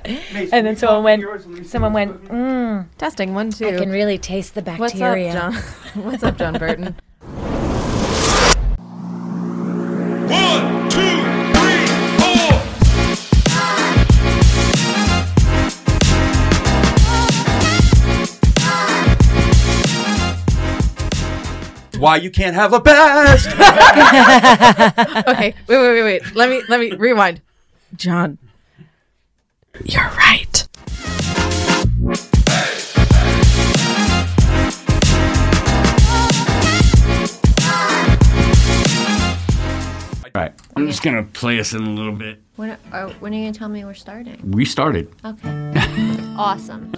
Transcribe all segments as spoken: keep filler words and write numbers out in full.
And then someone went, someone went, mm, Testing, one, two. I can really taste the bacteria. What's up, John? What's up, John Burton? One, two, three, four. Why you can't have a best? Okay, wait, wait, wait, wait. Let me, let me rewind. John, you're right. All right, I'm just gonna play us in a little bit. When are, are, when are you going to tell me we're starting? We started. Okay. Awesome.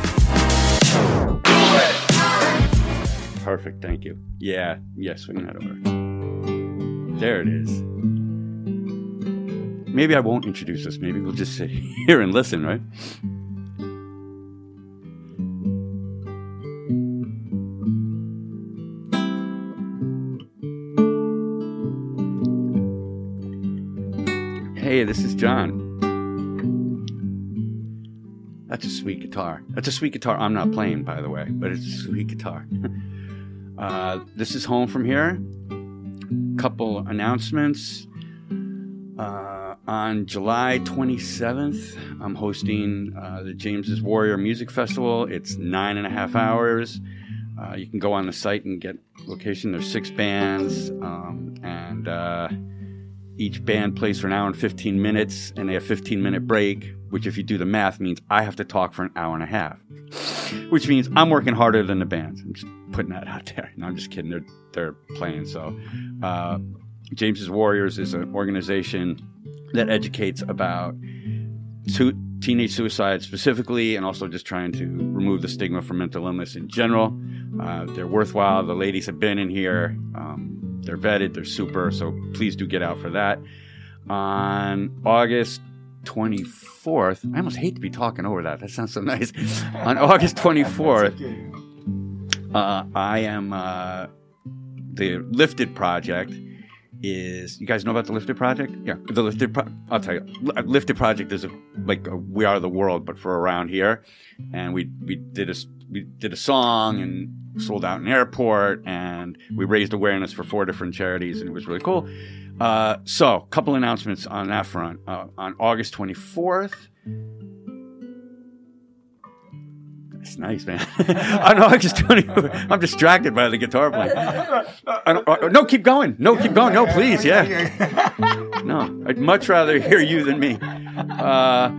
Perfect, thank you. Yeah, yeah, swing that over. There it is. Maybe I won't introduce us. Maybe we'll just sit here and listen, right? Hey, this is John. That's a sweet guitar. That's a sweet guitar I'm not playing, by the way, but it's a sweet guitar. uh, this is Home From Here. Couple announcements. Uh, on July twenty-seventh, I'm hosting uh, the James's Warrior Music Festival. It's nine and a half hours. Uh, you can go on the site and get location. There's six bands, um, and uh, each band plays for an hour and fifteen minutes, and they have fifteen minute break, which if you do the math means I have to talk for an hour and a half, which means I'm working harder than the bands. I'm just putting that out there. No, I'm just kidding. They're, they're playing. So uh, James's Warriors is an organization that educates about su- teenage suicide specifically, and also just trying to remove the stigma from mental illness in general. Uh, they're worthwhile. The ladies have been in here. Um, they're vetted. They're super. So please do get out for that. On August twenty-fourth, I almost hate to be talking over that. That sounds so nice. On August twenty-fourth, uh, I am uh, the Lifted Project. Is you guys know about the Lifted Project? Yeah, the Lifted. Pro- I'll tell you, Lifted Project is a, like a We Are the World, but for around here. And we we did a we did a song and sold out an airport, and we raised awareness for four different charities, and it was really cool. Uh, so, a couple announcements on that front. Uh, on August twenty-fourth. That's nice, man. On August twenty-fourth, I'm distracted by the guitar playing. Uh, uh, no, keep going. No, keep going. No, please, yeah. No, I'd much rather hear you than me. Uh,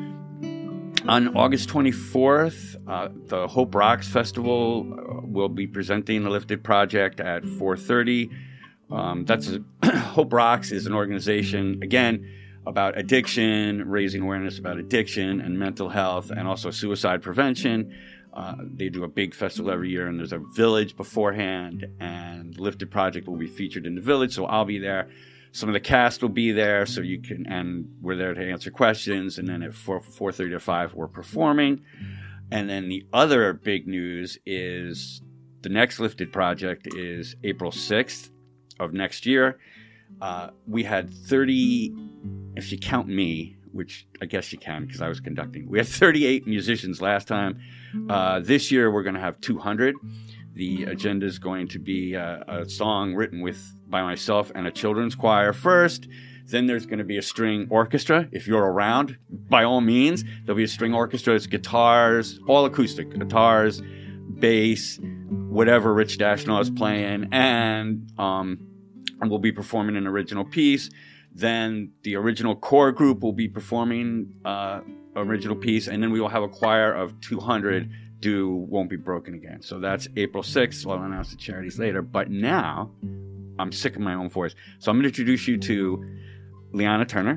on August twenty-fourth, uh, the Hope Rocks Festival uh, will be presenting the Lifted Project at four thirty. Um, that's a, Hope Rocks is an organization, again, about addiction, raising awareness about addiction and mental health, and also suicide prevention. Uh, they do a big festival every year, and there's a village beforehand, and Lifted Project will be featured in the village, so I'll be there. Some of the cast will be there, so you can, and we're there to answer questions, and then at four thirty to five, we're performing. And then the other big news is the next Lifted Project is April sixth of next year. Uh, we had thirty, if you count me, which I guess you can because I was conducting. We had thirty-eight musicians last time. Uh, this year we're going to have two hundred. The agenda is going to be a, a song written with by myself and a children's choir first. Then there's going to be a string orchestra. If you're around, by all means, there'll be a string orchestra. It's guitars, all acoustic, guitars, bass, whatever Rich Dashnaw is playing, and um, and we'll be performing an original piece. Then the original core group will be performing uh, original piece, and then we will have a choir of two hundred do Won't Be Broken Again. So that's April sixth. I'll announce the charities later. But now, I'm sick of my own voice. So I'm going to introduce you to Liana Turner.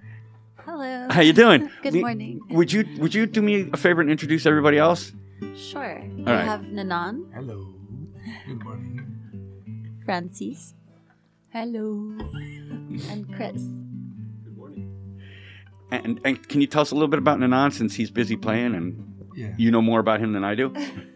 Hello. How you doing? Good Le- morning. Would you Would you do me a favor and introduce everybody else? Sure. We right. have Nanan. Hello. Good morning. Francis. Hello. And Chris. Good morning. And, and can you tell us a little bit about Nanan, since he's busy playing and Yeah. you know more about him than I do?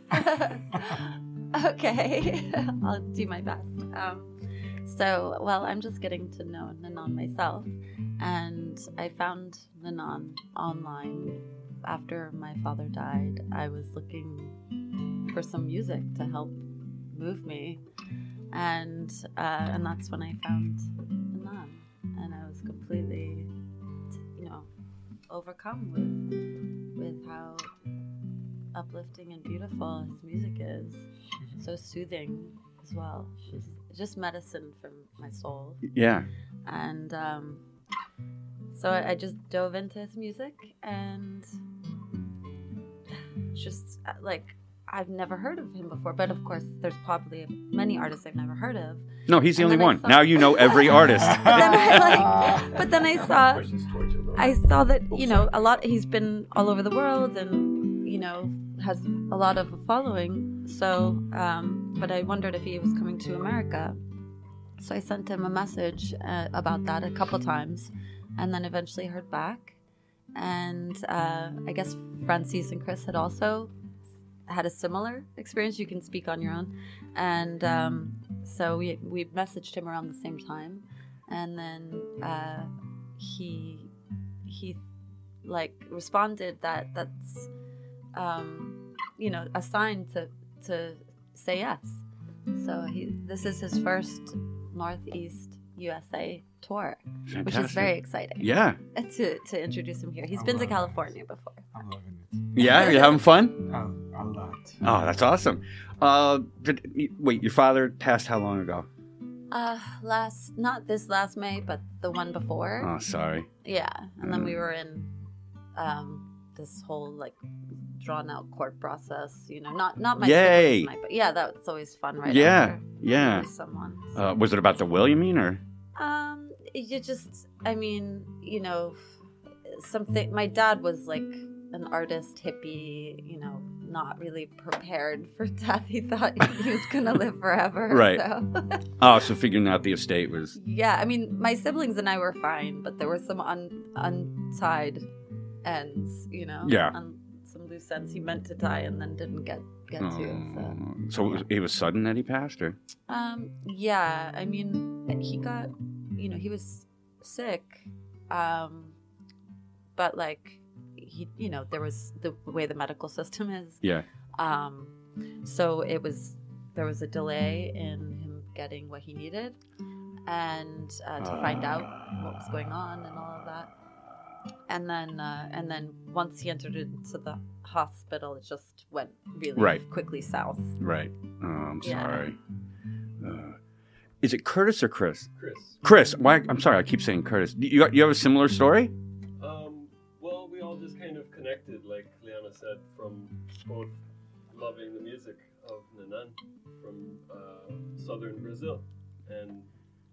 Okay. I'll do my best. Um, so, well, I'm just getting to know Nanan myself. And I found Nanan online after my father died, I was looking for some music to help move me, and uh, and that's when I found the Nun, and I was completely, you know, overcome with with how uplifting and beautiful his music is, so soothing as well. She's just medicine for my soul. Yeah. And um, so I, I just dove into his music, and just like I've never heard of him before, but of course there's probably many artists I've never heard of. No, he's the And only then I one. thought- Now you know every artist. But then I like, but then I saw, I saw that you know a lot. He's been all over the world, and you know has a lot of a following. So, um, but I wondered if he was coming to America. So I sent him a message uh, about that a couple times, and then eventually heard back. And uh, I guess Francis and Chris had also had a similar experience. You can speak on your own. And um, so we we messaged him around the same time, and then uh, he he like responded that that's um, you know a sign to to say yes. So he this is his first Northeast U S A tour, Fantastic. which is very exciting. Yeah. To to introduce him here. He's been to California before. I'm loving Yeah? You having fun? it. Um, a lot. Oh, that's awesome. Uh, did, wait, your father passed how long ago? Uh, last not this last May, but the one before. Oh, sorry. Yeah, and then we were in um this whole like drawn out court process. You know, not not my Yay. siblings, my- but yeah, that's always fun, right? Yeah, after yeah. there's someone. Uh, was it about the will, you mean, or? Um, you just, I mean, you know, something. My dad was like an artist, hippie, you know, not really prepared for death. He thought he was gonna live forever. Right. So. Oh, so figuring out the estate was... Yeah, I mean, my siblings and I were fine, but there were some un- untied ends, you know. Yeah. Un- some loose ends he meant to tie and then didn't get get to. So. Oh, so it was, it was sudden that he passed, or? Um, yeah, I mean, he got, you know, he was sick, um, but like, he, you know, there was the way the medical system is. Yeah. Um, so it was, there was a delay in him getting what he needed, and uh, to find out what was going on and all of that. And then, uh, and then once he entered into the hospital, it just went really Right. quickly south. Right. Oh, I'm Yeah. sorry. Uh, is it Curtis or Chris? Chris. Chris. Why? I'm sorry. I keep saying Curtis. You you have a similar story? Um, well, we all just kind of connected, like Liana said, from both loving the music of Nanan from uh, southern Brazil, and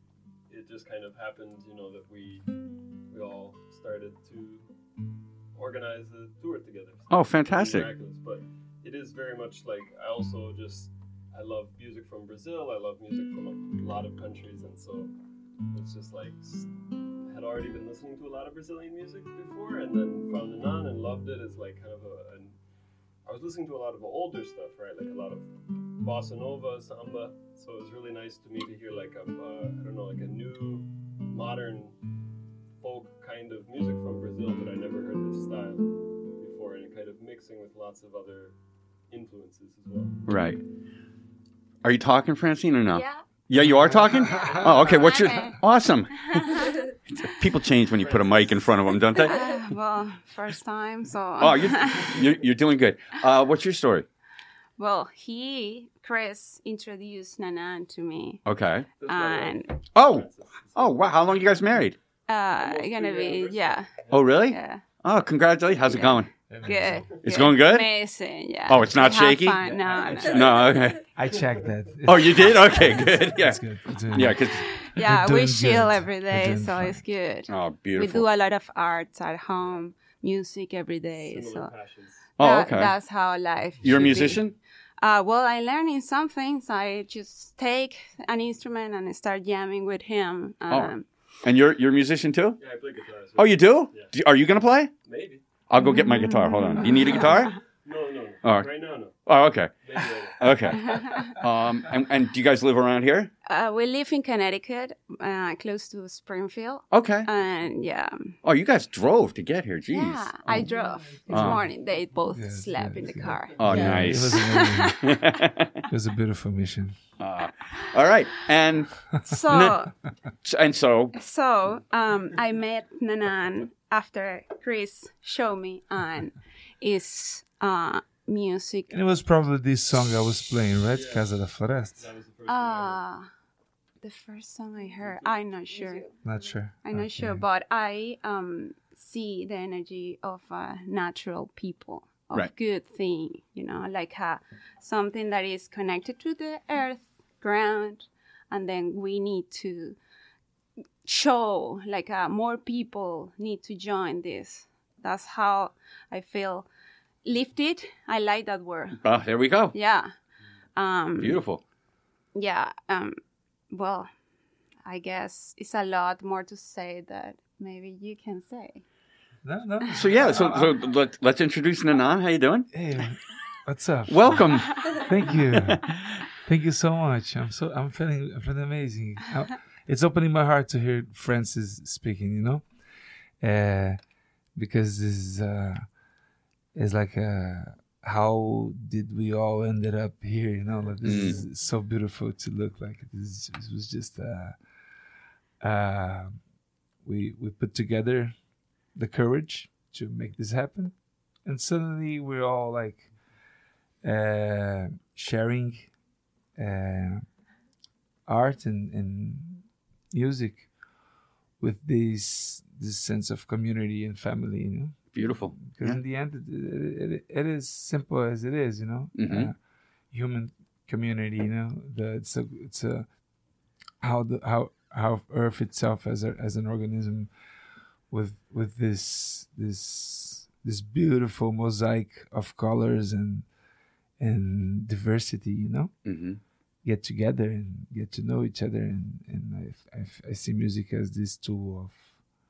it just kind of happened, you know, that we we all started to organize a tour together. Oh, It's pretty fantastic. miraculous, but it is very much like I also just I love music from Brazil. I love music from a lot of countries, and so it's just like s- had already been listening to a lot of Brazilian music before, and then found Nanan and loved it. It's like kind of a. An, I was listening to a lot of older stuff, right? Like a lot of bossa nova, samba. So it was really nice to me to hear like a uh, I don't know, like a new modern folk kind of music from Brazil that I never heard this style before, and kind of mixing with lots of other influences as well. Right. Are you talking, Francine, or no? Yeah. Yeah, you are talking? Oh, okay. What's your... Okay. Awesome. People change when you put a mic in front of them, don't they? Uh, well, first time, so. Oh, you're, you're, you're doing good. Uh, what's your story? Well, he, Chris, introduced Nanan to me. Okay. That's my wife, And Oh. Frances. Oh, wow. How long you guys married? uh, Almost gonna three be, years. yeah, Oh, really? yeah. Oh, congratulations. How's it going? Good. It's going good? Amazing, yeah. Oh, it's not We have shaky? fun. No, no. No, okay. I checked that. Oh, you did? Okay, good. Yeah. It's good. It's good. Yeah, because... Yeah, We're we doing chill good. every We're day, doing so fine. it's good. Oh, We beautiful. do a lot of arts at home, music every day, Similar so passions. Oh, that- okay. that's how life. You're a should be. musician? Uh, well, I learning some things. I just take an instrument and start jamming with him. Um, And you're you're a musician too? Yeah, I play guitar. So Oh, you do? Yeah. do? Are you going to play? Maybe. I'll go get my guitar. Hold on. You need a guitar? No, no, no. Oh, Right now, no. oh okay. Maybe later. Okay. Um, and, and do you guys live around here? Uh, we live in Connecticut, uh, close to Springfield. Okay. And yeah. Oh, you guys drove to get here. Jeez. Yeah, I drove this Oh. morning. They both Yes, slept yes, in the yes. car. Oh, Yeah. It nice. was amazing. It was a beautiful mission. Uh, all right. And So, and so, so um, I met Nanan after Chris showed me on his uh, music. And it was probably this song I was playing, right? Casa da Floresta. That was the first one I Uh, the first song I heard, I'm not sure. Not sure. I'm not Okay. sure, but I um, see the energy of uh, natural people, of Right. good thing, you know, like uh, something that is connected to the earth, ground, and then we need to show, like uh, more people need to join this. That's how I feel lifted. I like that word. oh, there we go. Yeah. Um, Beautiful. yeah. Um, well, I guess it's a lot more to say that maybe you can say. No, no. So yeah. So so let, let's introduce Nanan. How you doing? Hey, what's up? Welcome. Thank you. Thank you so much. I'm so I'm feeling I'm feeling amazing. I- it's opening my heart to hear Francis speaking. You know, uh, because this is uh, is like uh, how did we all ended up here? You know, like this Mm. is so beautiful to look like. This, this was just uh, uh, we we put together the courage to make this happen, and suddenly we're all like uh, sharing uh, art and, and music with this this sense of community and family, you know. Beautiful. Because Yeah. in the end, it, it, it, it is simple as it is, you know. Mhm. Uh, human community, you know. The, it's a it's a how the how how Earth itself as a, as an organism with with this this this beautiful mosaic of colors and and diversity, you know, hmm get together and get to know each other, and and I I, I see music as this tool of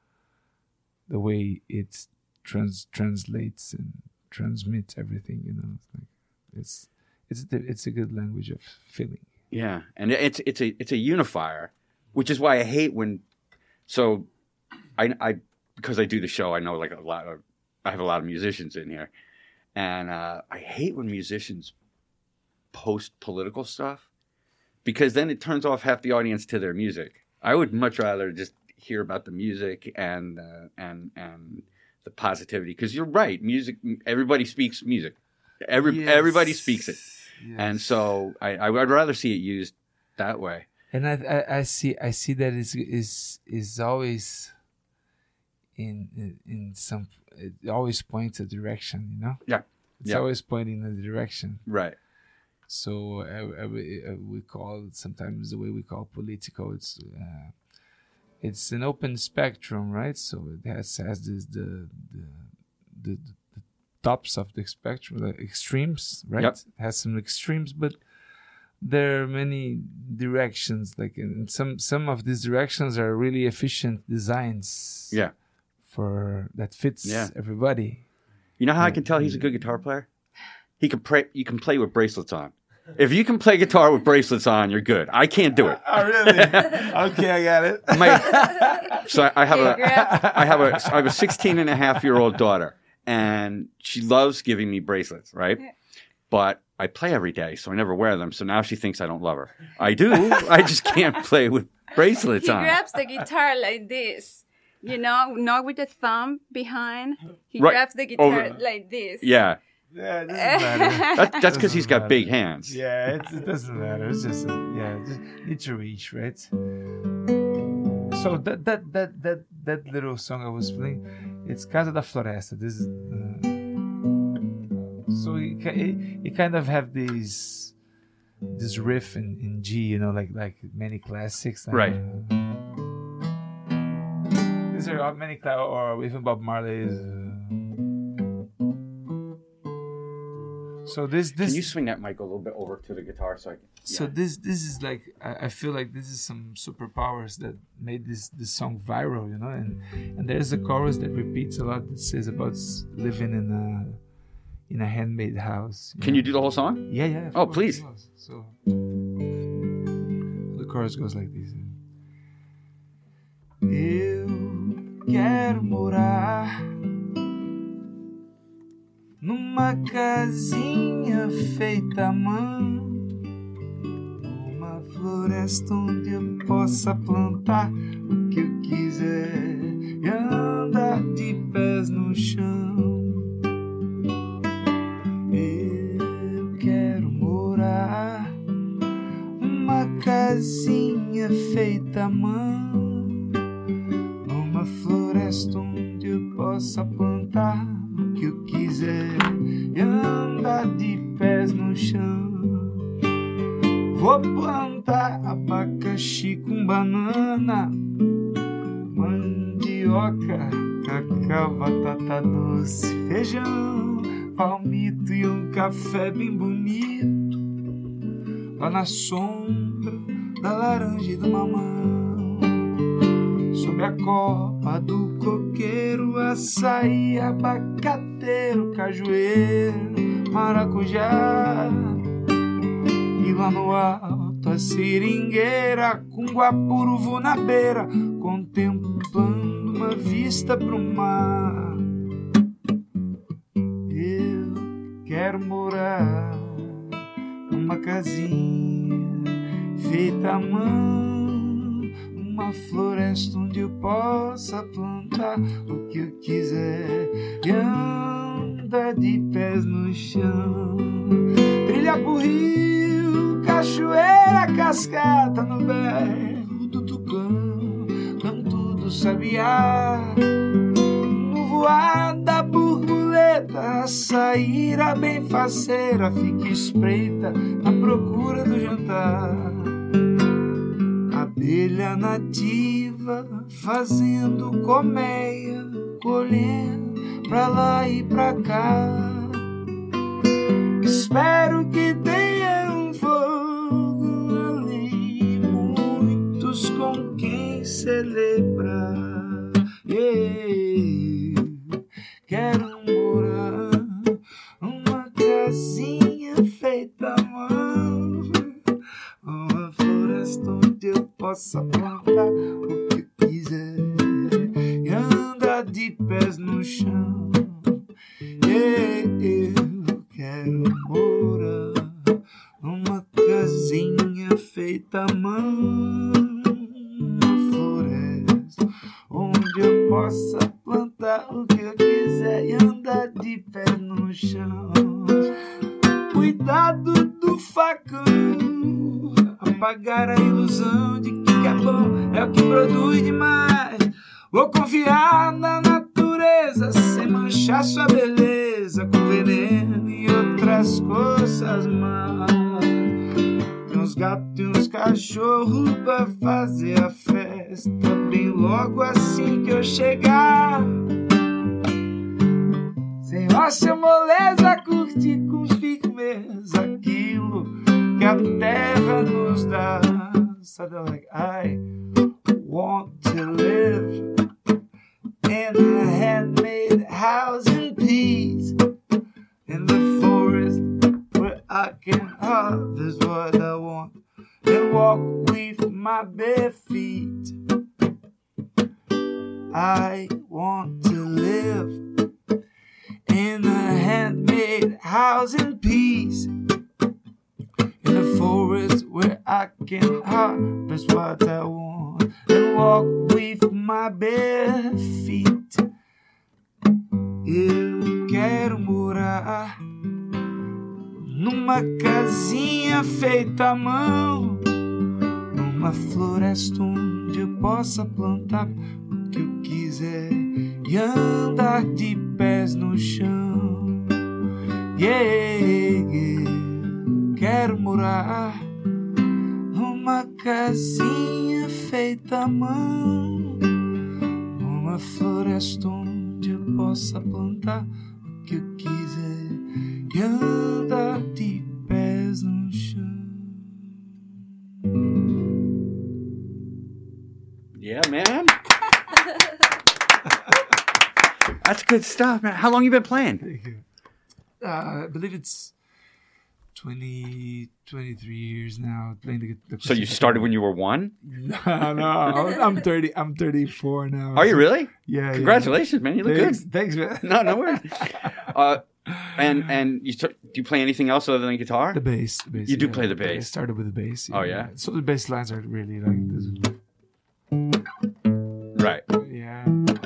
the way it trans translates and transmits everything, you know. It's like it's it's the, it's a good language of feeling. Yeah, and it's it's a it's a unifier, which is why I hate when. So, I I because I do the show, I know like a lot of I have a lot of musicians in here, and uh, I hate when musicians post political stuff, because then it turns off half the audience to their music. I would much rather just hear about the music and uh, and and the positivity, because you're right, music. Everybody speaks music. Every Yes. everybody speaks it. Yes. And so I, I would rather see it used that way. And I, I, I see I see that is is is always in, in in some it always points a direction, you know. Yeah. It's Yeah. always pointing a direction. Right. So uh, uh, we, uh, we call it sometimes the way we call political. It's uh, it's an open spectrum, right? So it has has this the the the, the tops of the spectrum, the extremes, right? Yep. It has some extremes, but there are many directions. Like, and some some of these directions are really efficient designs. Yeah. For that fits Yeah. everybody. You know how I can tell he's a good guitar player? He can play. You can play with bracelets on. If you can play guitar with bracelets on, you're good. I can't do it. Oh, really? Okay, I got it. My, so I have a, I have a, I have a sixteen and a half year old daughter, and she loves giving me bracelets, right? But I play every day, so I never wear them. So now she thinks I don't love her. I do. I just can't play with bracelets He on. grabs the guitar like this, you know, not with the thumb behind. He Right. grabs the guitar Over- like this. Yeah, Yeah, it doesn't matter. that, that's because he's Doesn't got matter. big hands. Yeah, it, it doesn't matter. It's just uh, yeah, just need to reach, right? So that that that that that little song I was playing, it's Casa da Floresta. This is uh, so it, ki- it it kind of have this this riff in, in G, you know, like like many classics. uh, Right. These are many cla- or even Bob Marley's. Uh, so this this Can you swing that mic a little bit over to the guitar so I can? So yeah. this this is like I, I feel like this is some superpowers that made this this song viral, you know. And and there's a chorus that repeats a lot that says about s- living in a in a handmade house. Can know. you do the whole song? Yeah, yeah. of Oh, course, please. of course. So the chorus goes like this. Eu quero morar numa casinha feita à mão, numa floresta onde eu possa plantar o que eu quiser e andar de pés no chão. Eu quero morar numa casinha feita à mão, numa floresta onde eu possa plantar o que eu quiser e andar de pés no chão. Vou plantar abacaxi com banana, mandioca, cacau, batata doce, feijão, palmito e um café bem bonito lá na sombra da laranja e do mamão. Sob a copa do coqueiro, açaí, abacateiro, cajueiro, maracujá. E lá no alto a seringueira, com guapuruvu na beira, contemplando uma vista pro mar. Eu quero morar numa casinha feita à mão, uma floresta onde eu possa plantar o que eu quiser e andar de pés no chão. Trilha pro rio, cachoeira, cascata no berro do tucano, canto do sabiá, no voar da borboleta, a saíra bem faceira, fica espreita à procura do jantar. Abelha nativa fazendo colmeia, colhendo pra lá e pra cá. Espero que tenha um fogo ali, muitos com quem celebrar. Yeah. Quero morar numa casinha feita à mão, uma floresta onde eu possa plantar o que eu quiser e andar de pés no chão. Yeah, eu quero morar numa casinha feita à mão, uma floresta onde eu possa plantar o que eu quiser e andar de pés no chão. Cuidado do facão, apagar a ilusão de que é bom é o que produz demais. Vou confiar na natureza sem manchar sua beleza com veneno e outras coisas más. Tem uns gatos e uns cachorros pra fazer a festa bem logo assim que eu chegar. Sem óssea moleza, curtir com firmeza aquilo que a terra nos dá. So they're like, I want to live in a handmade house in peace, in the forest where I can harvest what I want and walk with my bare feet. I want to live in a handmade house in peace, in the forest where I can harvest what I want and walk with my bare feet. Eu quero morar numa casinha feita à mão, numa floresta onde eu possa plantar o que eu quiser e andar de pés no chão. Yeah, yeah. Quero morar numa casinha feita à mão, numa floresta onde eu possa plantar o que eu quiser e andar de pés no chão. Yeah, man. That's good stuff, man. How long you been playing? Thank you. uh, I believe it's twenty, twenty-three years now playing the, the So you started when you were one? No, no, I'm thirty. I'm thirty-four now. Are you really? Yeah. Congratulations, yeah. man! You look thanks, good. Thanks, man. No, no worries. Uh, and and you start, do you play anything else other than guitar? The bass. The bass You do yeah. play the I bass. started with the bass. Oh yeah. So the bass lines are really like this. Right. Yeah.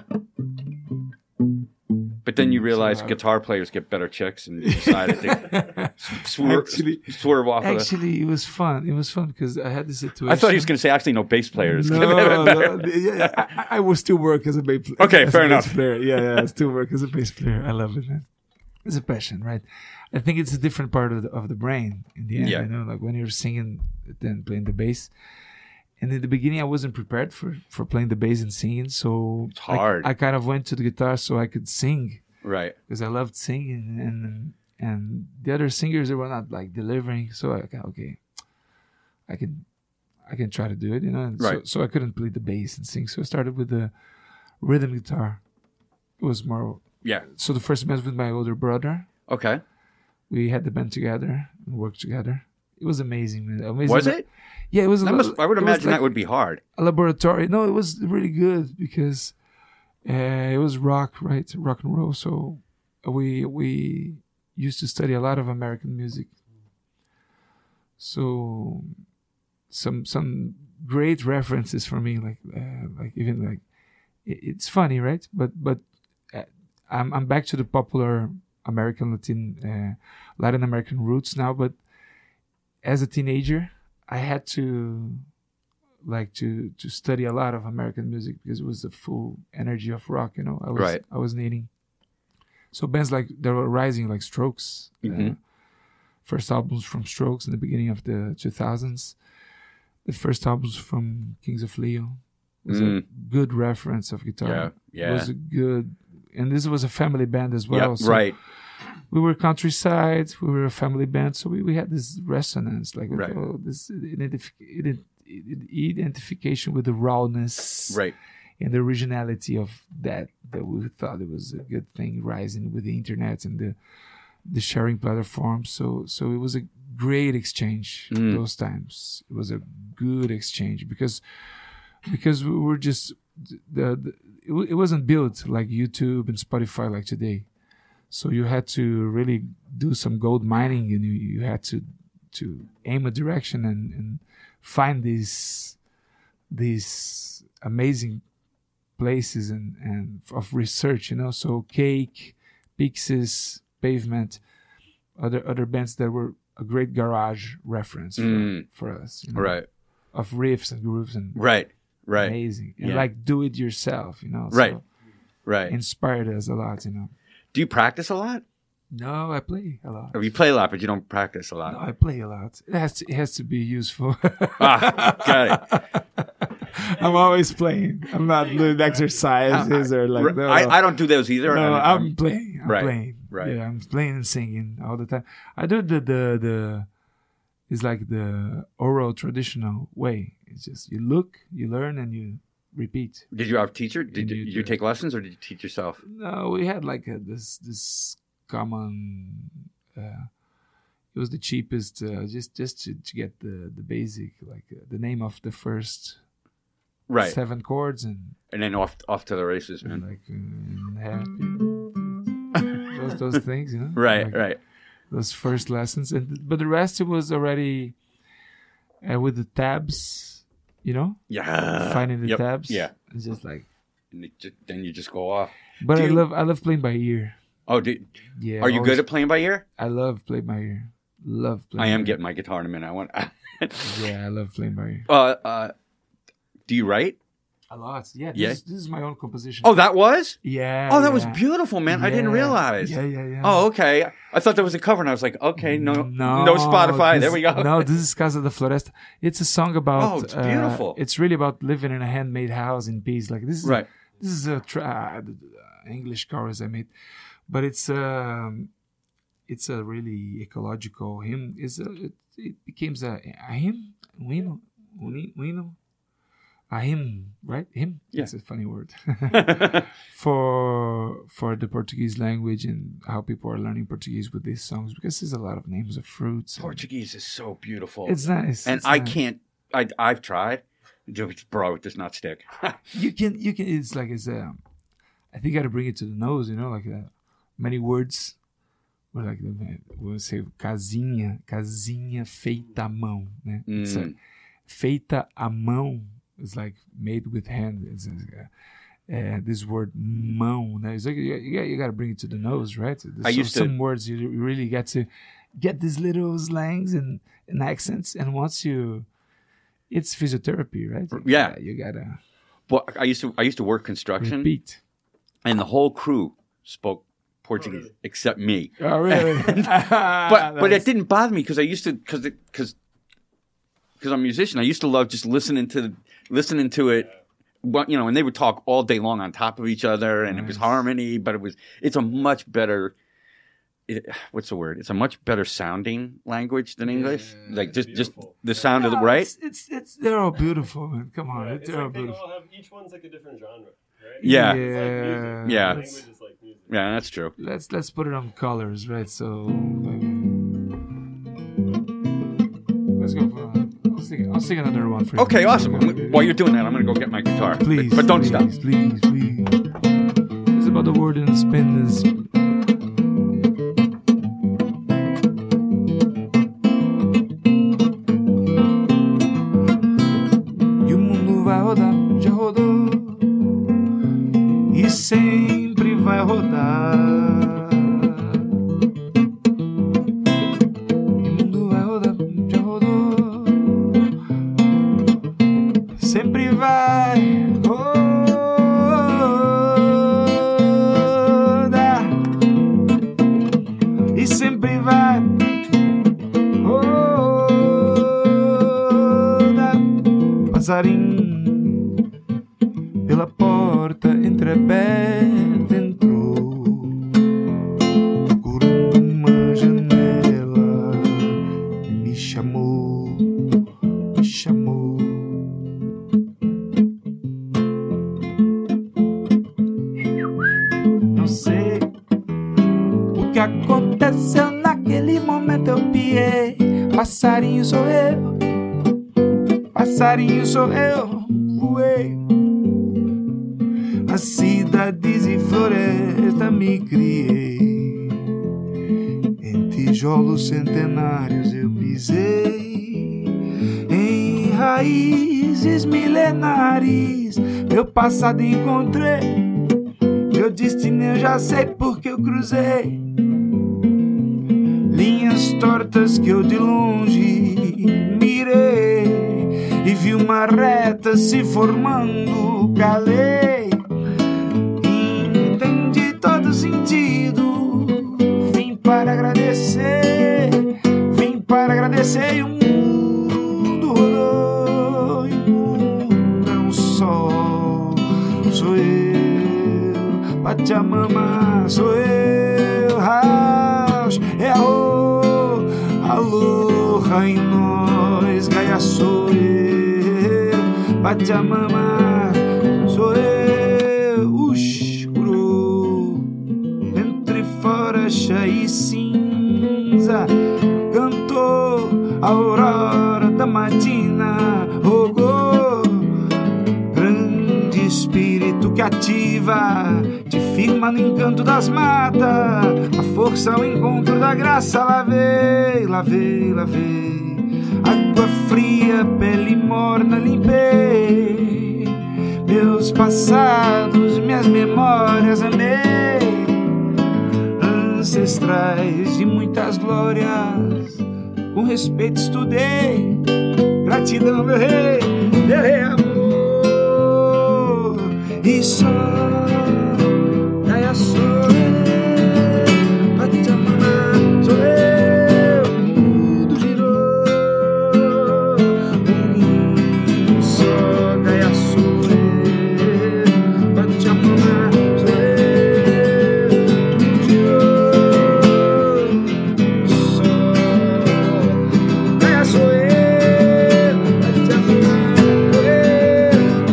But then you realize So, uh, guitar players get better chicks, and you decided to swerve, Actually- swerve off of it. Actually, it was fun. It was fun because I had this situation. I thought he was going to say actually no bass players. No, no, yeah, I, I will still work as a bass player. Okay, as fair a bass enough. Player. Yeah, yeah, I still work as a bass player. I love it, man. It's a passion, right? I think it's a different part of the, of the brain in the end. Yeah. You know, like when you're singing, then playing the bass. And in the beginning, I wasn't prepared for, for playing the bass and singing, so It's hard. I, I kind of went to the guitar so I could sing Right. because I loved singing, and and the other singers they were not like delivering. So I got okay, I can I can try to do it, you know. And So, Right. so I couldn't play the bass and sing, so I started with the rhythm guitar. It was more Yeah. so the first band was with my older brother. Okay. We had the band together and worked together. It was amazing, man. Amazing. Was it? Yeah, it was. That a, must, I would it was imagine like that would be hard. a laboratory. No, it was really good because uh, it was rock, right? Rock and roll. So we we used to study a lot of American music. So some some great references for me, like uh, like even like it, it's funny, right? But but uh, I'm I'm back to the popular American Latin uh, Latin American roots now. But as a teenager, I had to like to to study a lot of American music because it was the full energy of rock, you know. I was Right. I was needing. So bands like that were rising, like Strokes, Mhm. uh, first albums from Strokes in the beginning of the two thousands. The first albums from Kings of Leon was Mm. a good reference of guitar. Yeah. Yeah. It was a good, and this was a family band as well. Yep, so right. we were countryside, we were a family band, so we, we had this resonance, like with, Right. oh, this identif- ident- identification with the rawness Right. and the originality of that. That we thought it was a good thing, rising with the internet and the the sharing platform. So so it was a great exchange Mm. those times. It was a good exchange because because we were just the, the it, wa- it wasn't built like YouTube and Spotify like today. So you had to really do some gold mining, and you, you had to to aim a direction and, and find these these amazing places and, and of research, you know. So Cake, Pixies, Pavement, other other bands that were a great garage reference for, Mm. for us, you know, Right. of riffs and grooves and Right. Right. amazing and Yeah. like do it yourself, you know. Right. So Right. inspired us a lot, you know. Do you practice a lot? No, I play a lot. Or you play a lot, but you don't practice a lot? No, I play a lot. It has to, it has to be useful. Ah, got it. I'm always playing. I'm not doing exercises or like. No, I, I don't do those either. no, I- I'm playing. I'm Right, playing. right. Yeah, I'm playing and singing all the time. I do the the the. It's like the oral traditional way. It's just you look, you learn, and you repeat. Did you have a teacher? Did, And you, you did you do. take lessons or did you teach yourself? No, we had like a, this this common. Uh, it was the cheapest, uh, just just to, to get the the basic, like uh, the name of the first Right. seven chords and, And then off off to the races, and man. like uh, happy. those those things, you know. Right, Like, right. Those first lessons, and but the rest it was already uh, with the tabs, you know, Yeah. finding the Yep, tabs. yeah. It's just like. And it ju- then you just go off. But Do I you- love I love playing by ear. Oh, do, Yeah. are you always- good at playing by ear? I love playing by ear. Love playing. I am by getting my guitar in a minute. I want. ear. Yeah, I love playing by ear. uh, uh, do you write? A lot. Yeah. This, Yeah. Is, this is my own composition. Oh, that was. yeah. Oh, that was yeah. beautiful, man. I didn't Yeah. realize. Yeah, yeah, yeah. Oh, okay. I thought there was a cover, and I was like, okay, no, no, no, Spotify. this- there we go. No, this is Casa de Floresta. It's a song about. Oh, it's uh, beautiful. it's really about living in a handmade house in peace. Like this is Right. this is a tra- uh, English chorus I made, but it's um, it's a really ecological hymn. It's a, it, it becomes a, a hymn, hymn, hymn, hymn. him, right? Him. Yeah. It's a funny word. for for the Portuguese language and how people are learning Portuguese with these songs, because there's a lot of names of fruits. Portuguese is so beautiful. It's nice. And it's I nice. can't. I I've tried. Bro, it does not stick. You can you can. It's like it's um. I think you got to bring it to the nose. You know, like uh, many words. Or like we'll say casinha, casinha feita à mão, né? Mm. It's like feita à mão is like made with hand. It's uh, uh, this word mão. Né? It's like you, you, you got to bring it to the nose, right? There's I so, used to- some words you really get to get these little slangs and, and accents, and once you, it's physiotherapy, right? You Yeah. gotta, you gotta Well, I used to I used to work construction, repeat. and the whole crew spoke Portuguese except me. Oh, really? But but it didn't bother me because I used to because because because I'm a musician. I used to love just listening to listening to it. Well, you know, and they would talk all day long on top of each other, and it was Nice. harmony. But it was it's a much better. It, what's the word? It's a much better sounding language than English. Yeah, like just just beautiful. the sound of the Yeah, right. It's, it's it's they're all beautiful, man. Come on, Yeah, it's it's they're all like they beautiful. all have each one's like a different genre, right? Yeah. It's like music. Yeah. Language is like music. Yeah, that's true. Let's let's put it on colors, right? So let's go for. I'll sing, I'll sing another one for you. Okay, awesome. I'm gonna- while you're doing that, I'm gonna go get my guitar. Please, but, but don't please, stop. Please, please. It's about the word and spin is. E o mundo vai rodar, já rodou e sempre vai rodar. E o mundo vai rodar, já rodou. Sempre vai rodar e sempre vai rodar. Passarinho pela porta entreaberta entrou, procurando uma janela e me chamou, me chamou. Não sei o que aconteceu naquele momento, eu piei. Passarinho sou eu, passarinho sou eu, voei. As cidades e florestas me criei, em tijolos centenários eu pisei, em raízes milenares meu passado encontrei. Meu destino eu já sei porque eu cruzei linhas tortas que eu de longe mirei e vi uma reta se formando, calei, entendi todo sentido, vim para agradecer, vim para agradecer e o mundo rodou e o mundo é um sol, sou eu, Pachamama, sou eu, Rausch, é o aloha em nós, Gaia sou eu, Pachamama, sou eu, Ushkuro, entre forocha e cinza, cantou a aurora da matina, rogou, grande espírito que ativa, te firma no encanto das matas, a força ao encontro da graça, lavei, lavei, lavei, água fria, pele morna, limpei, meus passados, minhas memórias, amei, ancestrais de muitas glórias, com respeito estudei, gratidão, meu rei, meu rei amor, e só Gaia sou eu, Pachamama sou eu, o mundo girou, um só Gaia sou eu, Pachamama sou eu, o mundo girou, um só Gaia sou eu, Pachamama sou eu,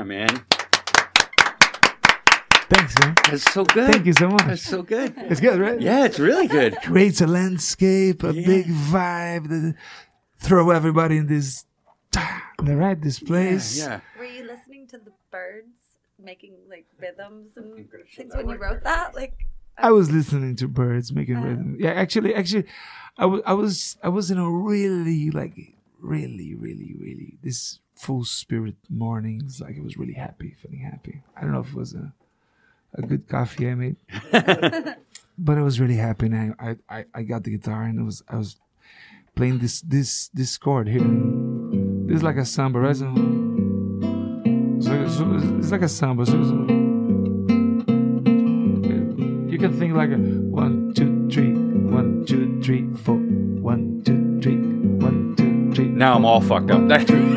man. Thanks, man. That's so good. Thank you so much. That's so good. It's good, right? Yeah, it's really good. Creates a landscape, a Yeah. big vibe. The, throw everybody in this, right? This place. Yeah. Were you listening to the birds making like rhythms and things when you wrote that? Like, I was listening to birds making rhythm. Yeah, actually, actually, I was, I was, I was in a really, like, really, really, really this full spirit mornings. Like, I was really happy, feeling happy. I don't know if it was a, a good coffee I made, but I was really happy. And I, I, I got the guitar and it was, I was playing this, this, this chord here. This is like a samba, right? So, so, so it's like a samba. So, so you can think like a one, two, three, one, two, three, four, one, two, three, one, two, three. Now I'm all fucked up. One, two,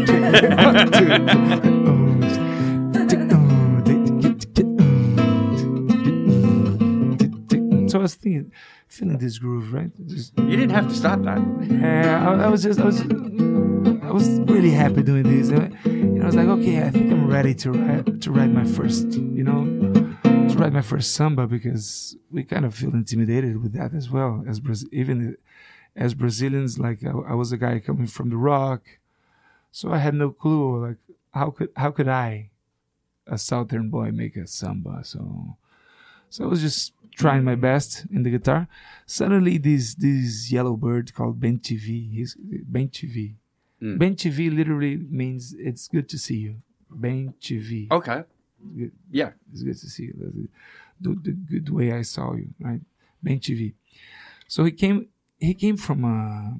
so I was thinking, feeling this groove, right? Just, You didn't have to stop that. uh, I, I was just, I was, I was really happy doing this. And I was like, okay, I think I'm ready to write, to write my first, you know, to write my first samba, because we kind of feel intimidated with that as well. As Braz- even as Brazilians, like I, I was a guy coming from the rock, so I had no clue. Like, how could how could I, a Southern boy, make a samba? So, so I was just trying my best in the guitar. Suddenly, this this yellow bird called Ben T V. He's Ben T V. Mm. Ben T V literally means it's good to see you. Ben T V. Okay. Good. Yeah. It's good to see you. The, the, the good way I saw you, right? Ben T V. So he came. He came from a,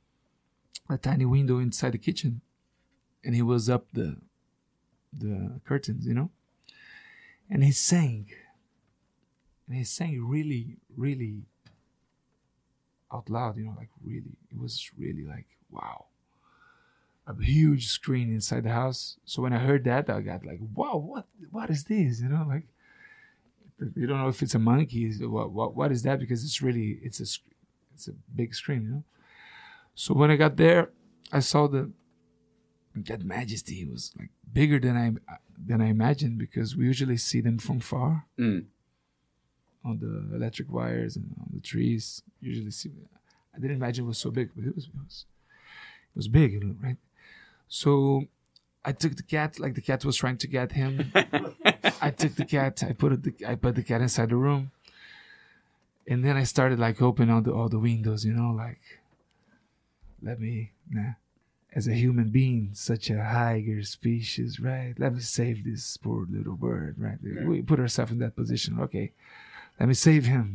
a tiny window inside the kitchen, and he was up the the curtains, you know. And he sang. And he sang really, really out loud, you know, like really. It was really like, wow. A huge screen inside the house. So when I heard that, I got like, wow, what what is this? You know, like, you don't know if it's a monkey. What what, what is that? Because it's really, it's a it's a big screen, you know. So when I got there, I saw the that majesty. It was like bigger than I than I imagined, because we usually see them from far. Mm. On the electric wires and on the trees. Usually see. I didn't imagine it was so big, but it was it was, it was big, you know, right? So I took the cat, like the cat was trying to get him. I took the cat, I put it, I put the cat inside the room, and then I started like opening all the all the windows, you know, like, let me, nah, as a human being, such a higher species, right? Let me save this poor little bird, right? Yeah. We put ourselves in that position. Okay, let me save him.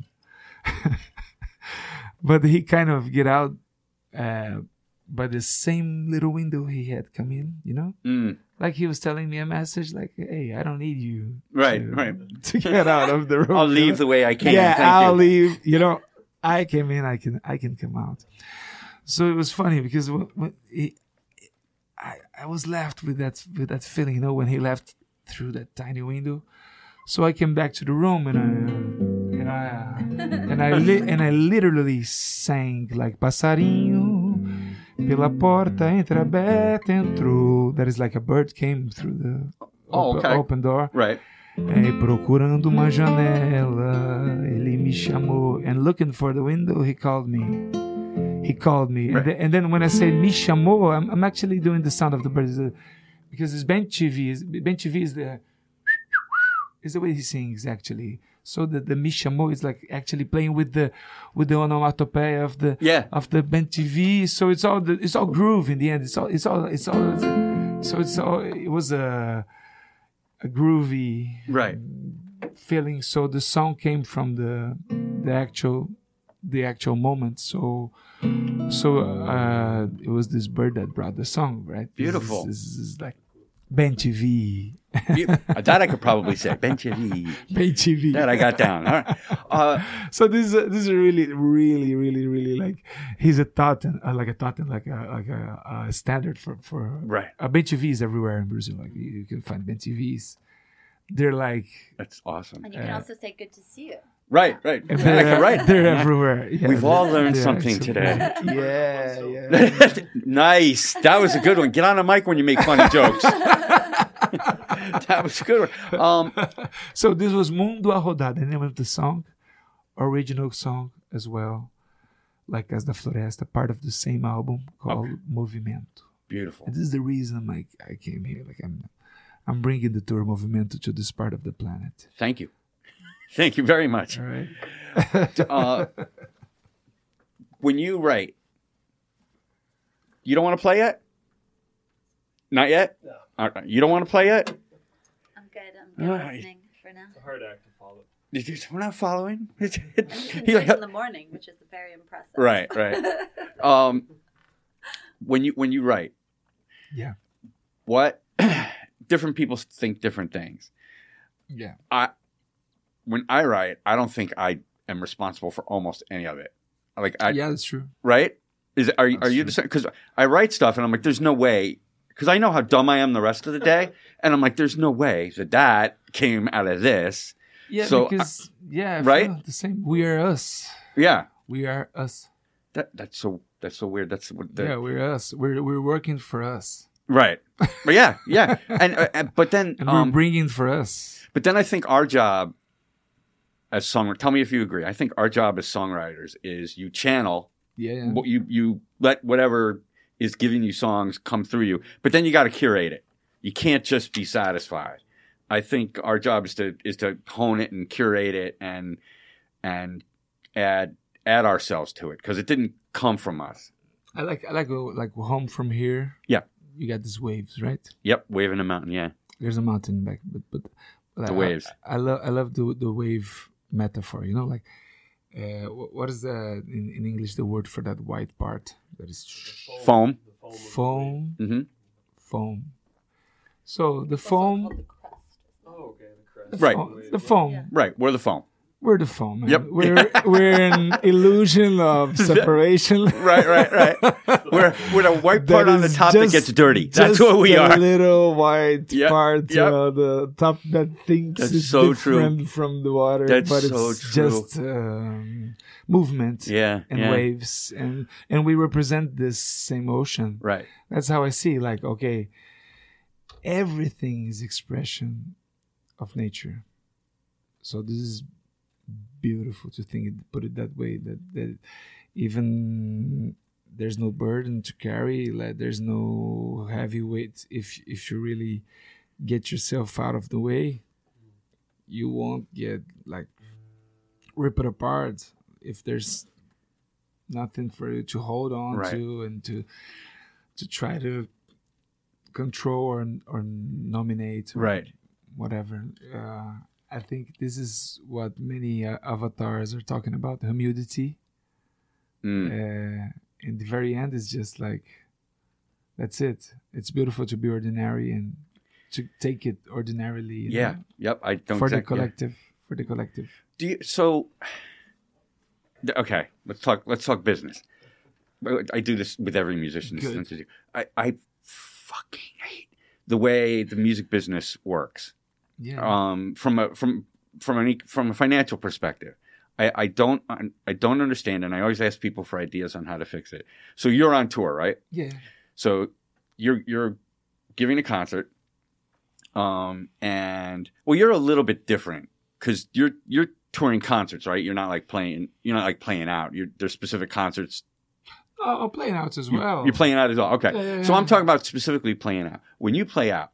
But he kind of get out uh, by the same little window he had come in, you know? Mm. Like he was telling me a message like, hey, I don't need you Right, to, right. to get out of the room. I'll leave know? the way I came. Yeah, Thank I'll you. leave. You know, I came in, I can I can come out. So it was funny because when, when he, I I was left with that with that feeling, you know, when he left through that tiny window. So I came back to the room and I and I uh, and I li- and I literally sang like passarinho pela porta entreaberta entrou. That is like a bird came through the Oh, open, okay. open door. Right. E procurando uma janela, ele me chamou. And looking for the window, he called me. He called me. Right. And, then, and then when I say me chamou, I'm, I'm actually doing the sound of the birds. Uh, because it's Ben T V. Is, Ben T V is the, is the way he sings, actually. So the, the me chamou is like actually playing with the with the onomatopoeia of the Yeah. of the Ben T V. So it's all the, it's all groove in the end. It's all it's all it's all so it's all it was a a groovy Right. feeling. So the song came from the the actual the actual moment. So so uh, it was this bird that brought the song, right? Beautiful. This is, this is like Ben T V. You- that I could probably say. Ben T V. Ben T V. That I got down. All right. Uh, So this is a, this is a really really really really like he's a totem uh, like a totem like a like a, a standard for for Right. uh, Ben T Vs everywhere in Brazil. Like you, you can find Ben T Vs. They're like that's awesome. And you can Uh, also say good to see you. Right, right. I they're, could write. they're everywhere. Yeah, We've all learned they're something actually- today. Yeah, yeah. Nice. That was a good one. Get on a mic when you make funny jokes. That was a good one. Um, so this was Mundo a Rodar, the name of the song, original song as well, like as the Floresta, part of the same album called okay. Movimento. Beautiful. And this is the reason like I came here. Like I'm, I'm bringing the tour Movimento to this part of the planet. Thank you, thank you very much. All right. uh, when you write, you don't want to play yet? Not yet? No. Uh, you don't want to play yet? I'm good. I'm good All right. listening for now. It's a hard act to follow. Did you, we're not following. You can in the morning, which is very impressive. Right, right. um, when you when you write, yeah, what different people think different things. Yeah, I when I write, I don't think I am responsible for almost any of it. Like, I, yeah, that's true. Right? Is are you that's are you true. the same? Because I write stuff and I'm like, there's no way. Because I know how dumb I am the rest of the day, and I'm like, there's no way that that came out of this. Yeah, so, because yeah, I right? feel the same. We are us. Yeah, we are us. That that's so that's so weird. That's what the, yeah, we're us. We're we're working for us. Right. But yeah, yeah, and uh, but then and um, we're bringing for us. But then I think our job as songwriters. Tell me if you agree. I think our job as songwriters is you channel. Yeah. yeah. What you you let whatever is giving you songs come through you, but then you got to curate it. You can't just be satisfied. I think our job is to is to hone it and curate it and and add add ourselves to it because it didn't come from us. I like I like like home from here. Yeah, you got these waves, right? Yep, wave in a mountain. Yeah, there's a mountain back, but but, but the I, waves. I, I love I love the the wave metaphor. You know, like uh, what is the in, in English the word for that white part that is foam. Foam. Mm-hmm. Foam. So the foam. Oh, okay, the The crest. Right. Foam, the foam. Yeah. Right, we're the foam. We're the foam. Man. Yep. We're we're an illusion of separation. Right, right, right. We're we're the white part That on the is top that just- gets dirty. That's just what we the are. little white Yep, part yep. on the top that thinks That's it's so true. different from the water, That's but so it's true. just um, movement Yeah, and yeah. waves, and and we represent this same ocean. Right. That's how I see. Like, okay, everything is expression of nature. So this is beautiful to think it, put it that way. That that even there's no burden to carry. Like there's no heavy weight. If if you really get yourself out of the way, you won't get like rip it apart. If there's nothing for you to hold on Right. to and to to try to control or or nominate or Right. whatever. Uh, I think this is what many uh, avatars are talking about: humility. Mm. Uh, in the very end, it's just like that's it. It's beautiful to be ordinary and to take it ordinarily. you Yeah. know, Yep. I don't for the think, yeah. collective. For the collective. Do you, so? Okay, let's talk. Let's talk business. I do this with every musician. Good. I, I fucking hate the way the music business works. Yeah. Um, from a from from an from a financial perspective, I, I don't I don't understand, and I always ask people for ideas on how to fix it. So you're on tour, right? yeah. So you're you're giving a concert, um, and well, you're a little bit different because you're you're touring concerts, right? You're not like playing. You're not like playing out. You're, there's specific concerts. Oh, I'm playing out as You- well. You're playing out as well. Okay, Yeah, yeah, so yeah. I'm talking about specifically playing out. When you play out,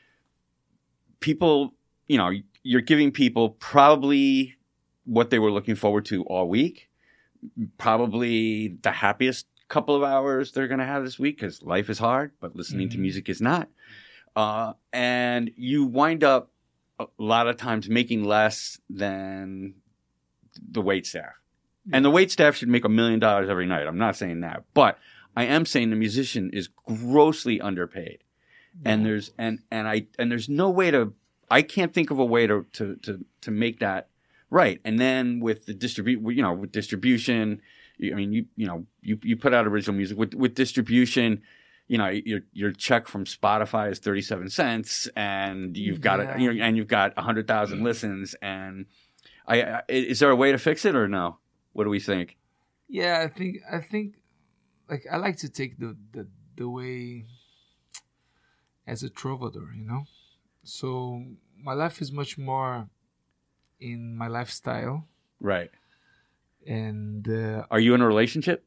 people, you know, you're giving people probably what they were looking forward to all week. Probably the happiest couple of hours they're going to have this week because life is hard, but listening to Mhm. music is not. Uh, and you wind up a lot of times making less than the wait staff. And the wait staff should make a million dollars every night. I'm not saying that, but I am saying the musician is grossly underpaid. And there's and and I and there's no way to I can't think of a way to to to, to make that right. And then with the distribute, you know, with distribution, you- I mean, you you know, you you put out original music with with distribution. You know, your your check from Spotify is thirty-seven cents, and you've got Yeah. it, you know, and you've got a hundred thousand listens. And I, I, is there a way to fix it or no? What do we think? Yeah, I think I think like I like to take the the, the way as a troubadour, you know, so my life is much more in my lifestyle Right. and the Are you in a relationship?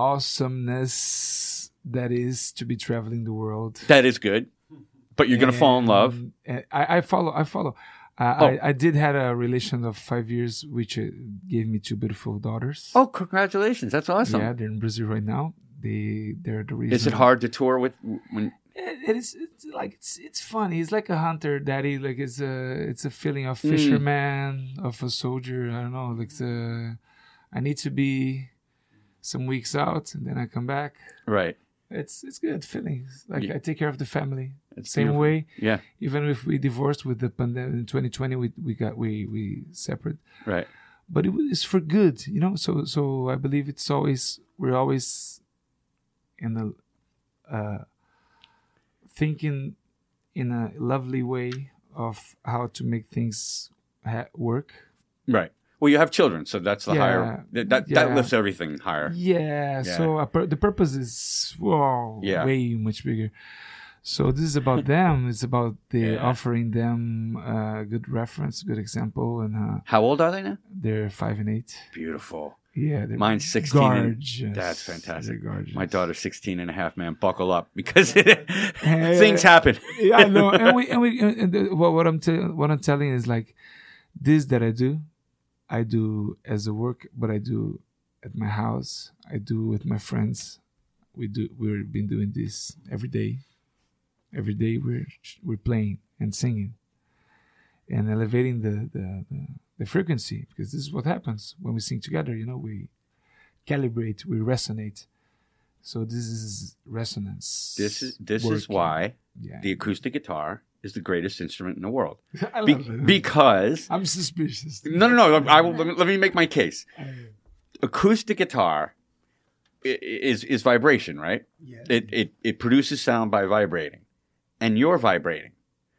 awesomeness that is to be traveling the world. That is good. But you're going to fall in love. And- and I, I follow. I follow. Uh, Oh. I, I did had a relation of five years, which uh, gave me two beautiful daughters. Oh, congratulations. That's awesome. Yeah, they're in Brazil right now. They they're the reason. Is it hard to tour with when It, it is. It's like it's it's fun. He's like a hunter, daddy. Like it's a it's a feeling of Mm. fisherman, of a soldier. I don't know. Like the, I need to be some weeks out, and then I come back. Right. It's it's good feelings. Like Yeah. I take care of the family. It's Same beautiful. way. Yeah. Even if we divorced with the pandemic in twenty twenty, we we got we we separate. Right. But it was for good, you know. So so I believe it's always we're always in a uh, thinking in a lovely way of how to make things ha- work. Right. Well, you have children, so that's the Yeah. higher that that, Yeah. that lifts everything higher. Yeah. Yeah. So a pur- the purpose is whoa, Yeah. way much bigger. So this is about them. It's about the Yeah. offering them a good reference, good example, and uh, How old are they now? they're five and eight. Beautiful. Yeah, they're Mine's sixteen. and- gorgeous. That's fantastic. They're gorgeous. My daughter's sixteen and a half, man. Buckle up because Hey, things happen. Yeah, I know. And we and we and the, what, what I'm te- what I'm telling is like this that I do, I do as a work, but I do at my house. I do with my friends. We do. We've been doing this every day. Every day we're we're playing and singing, and elevating the the, the the frequency, because this is what happens when we sing together. You know, we calibrate, we resonate. So this is resonance. This is this is working. why Yeah. the acoustic guitar is the greatest instrument in the world. I Be- love it. because I'm suspicious. no, no, no. I will, let, me, let me make my case. Acoustic guitar i- is is vibration, right? Yeah. It it it produces sound by vibrating, and you're vibrating.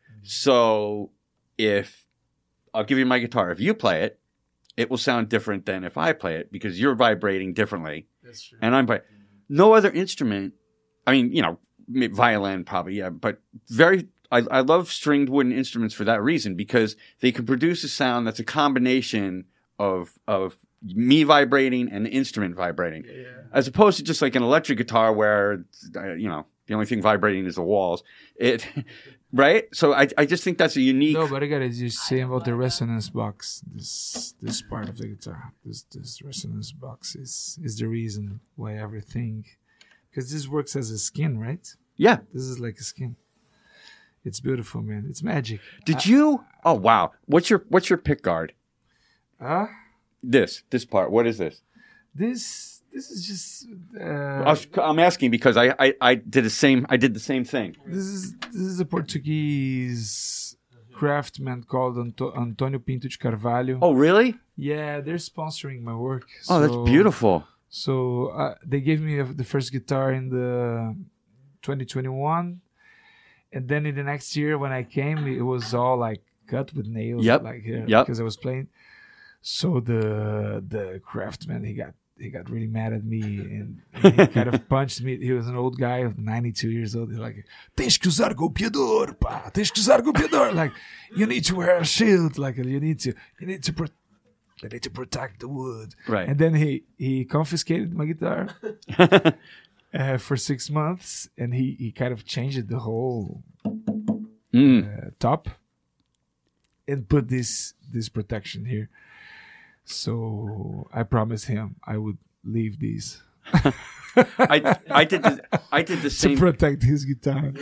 So if I'll give you my guitar, if you play it, it will sound different than if I play it because you're vibrating differently, That's true. and I'm vi- no other instrument. I mean, you know, m- violin probably, yeah, but very. I, I love stringed wooden instruments for that reason because they can produce a sound that's a combination of of me vibrating and the instrument vibrating, Yeah. as opposed to just like an electric guitar where uh, you know the only thing vibrating is the walls. It right. So I I just think that's a unique. No, but I gotta just say about the resonance box. This this part of the guitar, this this resonance box is is the reason why everything, because this works as a skin, right? Yeah. This is like a skin. It's beautiful, man. It's magic. Did you? Oh wow. What's your what's your pick guard? Ah, This this part. What is this? this this is just. I Uh, was, I'm asking because I, I I did the same. I did the same thing. this is this is a Portuguese craftsman called Anto- Antonio Pinto de Carvalho. Oh really? Yeah, they're sponsoring my work. Oh, that's so- beautiful. So uh, they gave me the first guitar in the twenty twenty-one, and then in the next year when I came, it was all like cut with nails. Yep. Like here, Yep. because I was playing. So the the craftsman he got he got really mad at me and, and he kind of punched me. He was an old guy of ninety-two years old. He's like, "Tens que usar golpeador, pá. Tens que usar golpeador. Like you need to wear a shield. Like you need to you need to." Pro- I need to protect the wood. Right. And then he, he confiscated my guitar uh, for six months, and he, he kind of changed the whole Mm. uh, top and put this this protection here. So I promised him I would leave these I I did the, I did the to same. protect his guitar.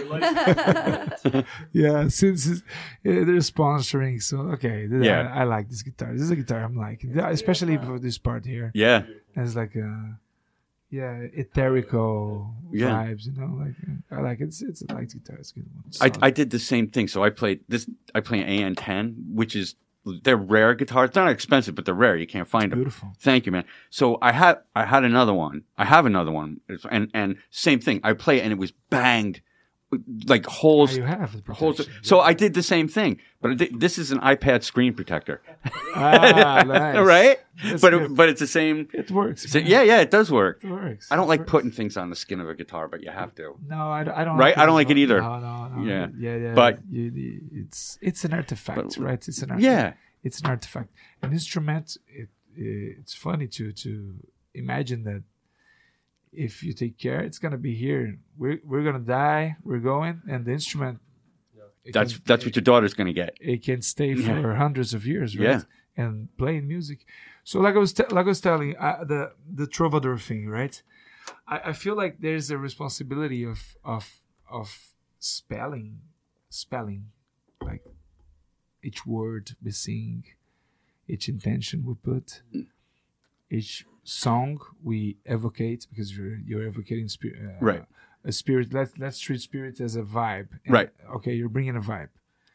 Yeah, since it's, uh, they're sponsoring, so okay. th- Yeah. I, I like this guitar. This is a guitar I'm liking, especially for this part here. Yeah. It's like a yeah, etherical Yeah. vibes, you know. Like uh, I like it. It's it's a light guitar. It's a good one. I, Solid. I did the same thing. So I played this. I play an A N ten, which is they're rare guitars. They're not expensive, but they're rare. You can't find them. Beautiful. Thank you, man. So I had I had another one. I have another one, It's- and and same thing. I play it and it was banged like holes. Ah, you have the holes. protection. So I did the same thing, but th- this is an iPad screen protector, Ah, nice. right? That's But it, good. but it's the same. It works. So, man. yeah, yeah, it does work. It works. I don't It like works. putting things on the skin of a guitar, but you have to. No, I, don't- I don't. Right? I don't like it as either. well. No, no, no. Yeah. yeah, yeah. But- you, you- it's it's an artifact, But- right? It's an artifact. Yeah. It's an artifact. An instrument. It, it's funny to to imagine that if you take care, it's gonna be here. We're we're gonna die. We're going, and the instrument. it That's can- that's what your daughter's going to get. it can stay for Yeah. hundreds of years, right? Yeah. And playing music. So like I was te- like I was telling uh, the the troubadour thing, right? I, I feel like there's a responsibility of of of spelling, spelling, like each word we sing, each intention we put, each song we evocate, because you're you're evocating spirit, uh, Right. a spirit. Let's let's treat spirit as a vibe. And, Right. Okay, you're bringing a vibe.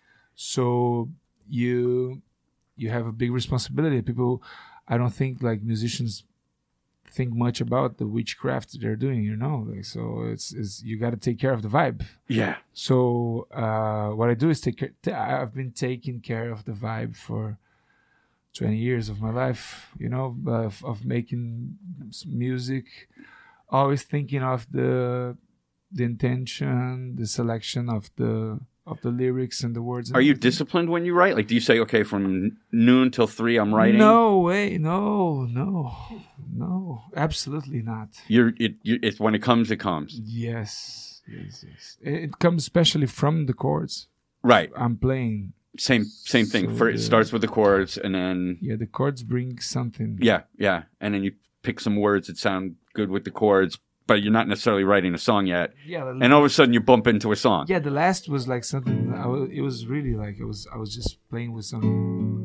So you you have a big responsibility. People, I don't think like musicians think much about the witchcraft they're doing. You know, like so it's is you got to take care of the vibe. Yeah. So uh, what I do is take care. T- I've been taking care of the vibe for twenty years of my life. You know, of, of making s- music, always thinking of the the intention, the selection of the of the lyrics and the words. and Are you everything. disciplined when you write? Like, do you say, okay, from noon till three, I'm writing? No way, no, no, no, absolutely not. You're it. You, it's when it comes, it comes. Yes, yes, yes. It, it comes especially from the chords. Right. I'm playing. Same same thing. So For, it the- starts with the chords, and then Yeah, the chords bring something. yeah, yeah, and then you pick some words that sound good with the chords, but you're not necessarily writing a song yet. Yeah, the- And all of a sudden, you bump into a song. yeah. The last was like something. I wa- it was really like it was. I was just playing with some.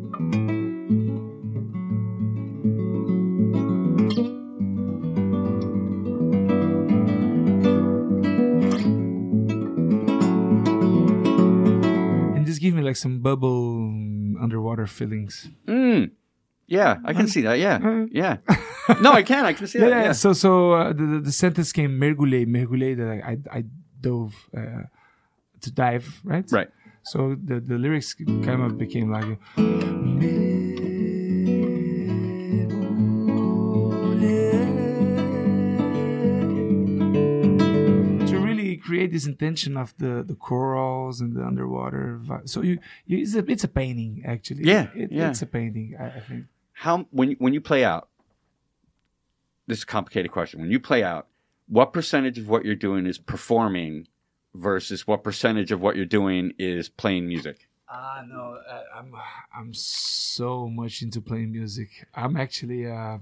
And this gave me like some bubble um, underwater feelings. Mm. Yeah, I can see that. Yeah, yeah. No, I can. I can see Yeah, that. yeah. Yeah. So, so uh, the, the the sentence came mergulé, mergulé. That I I, I dove uh, to dive, right? Right. So the the lyrics kind of became like. To really create this intention of the, the corals and the underwater vibe. So you, you it's a it's a painting actually. Yeah, It, yeah. It's a painting. I, I think. How when you, when you play out? This is a complicated question. When you play out, what percentage of what you're doing is performing versus what percentage of what you're doing is playing music? Ah, no, I, I'm I'm so much into playing music. I'm actually uh,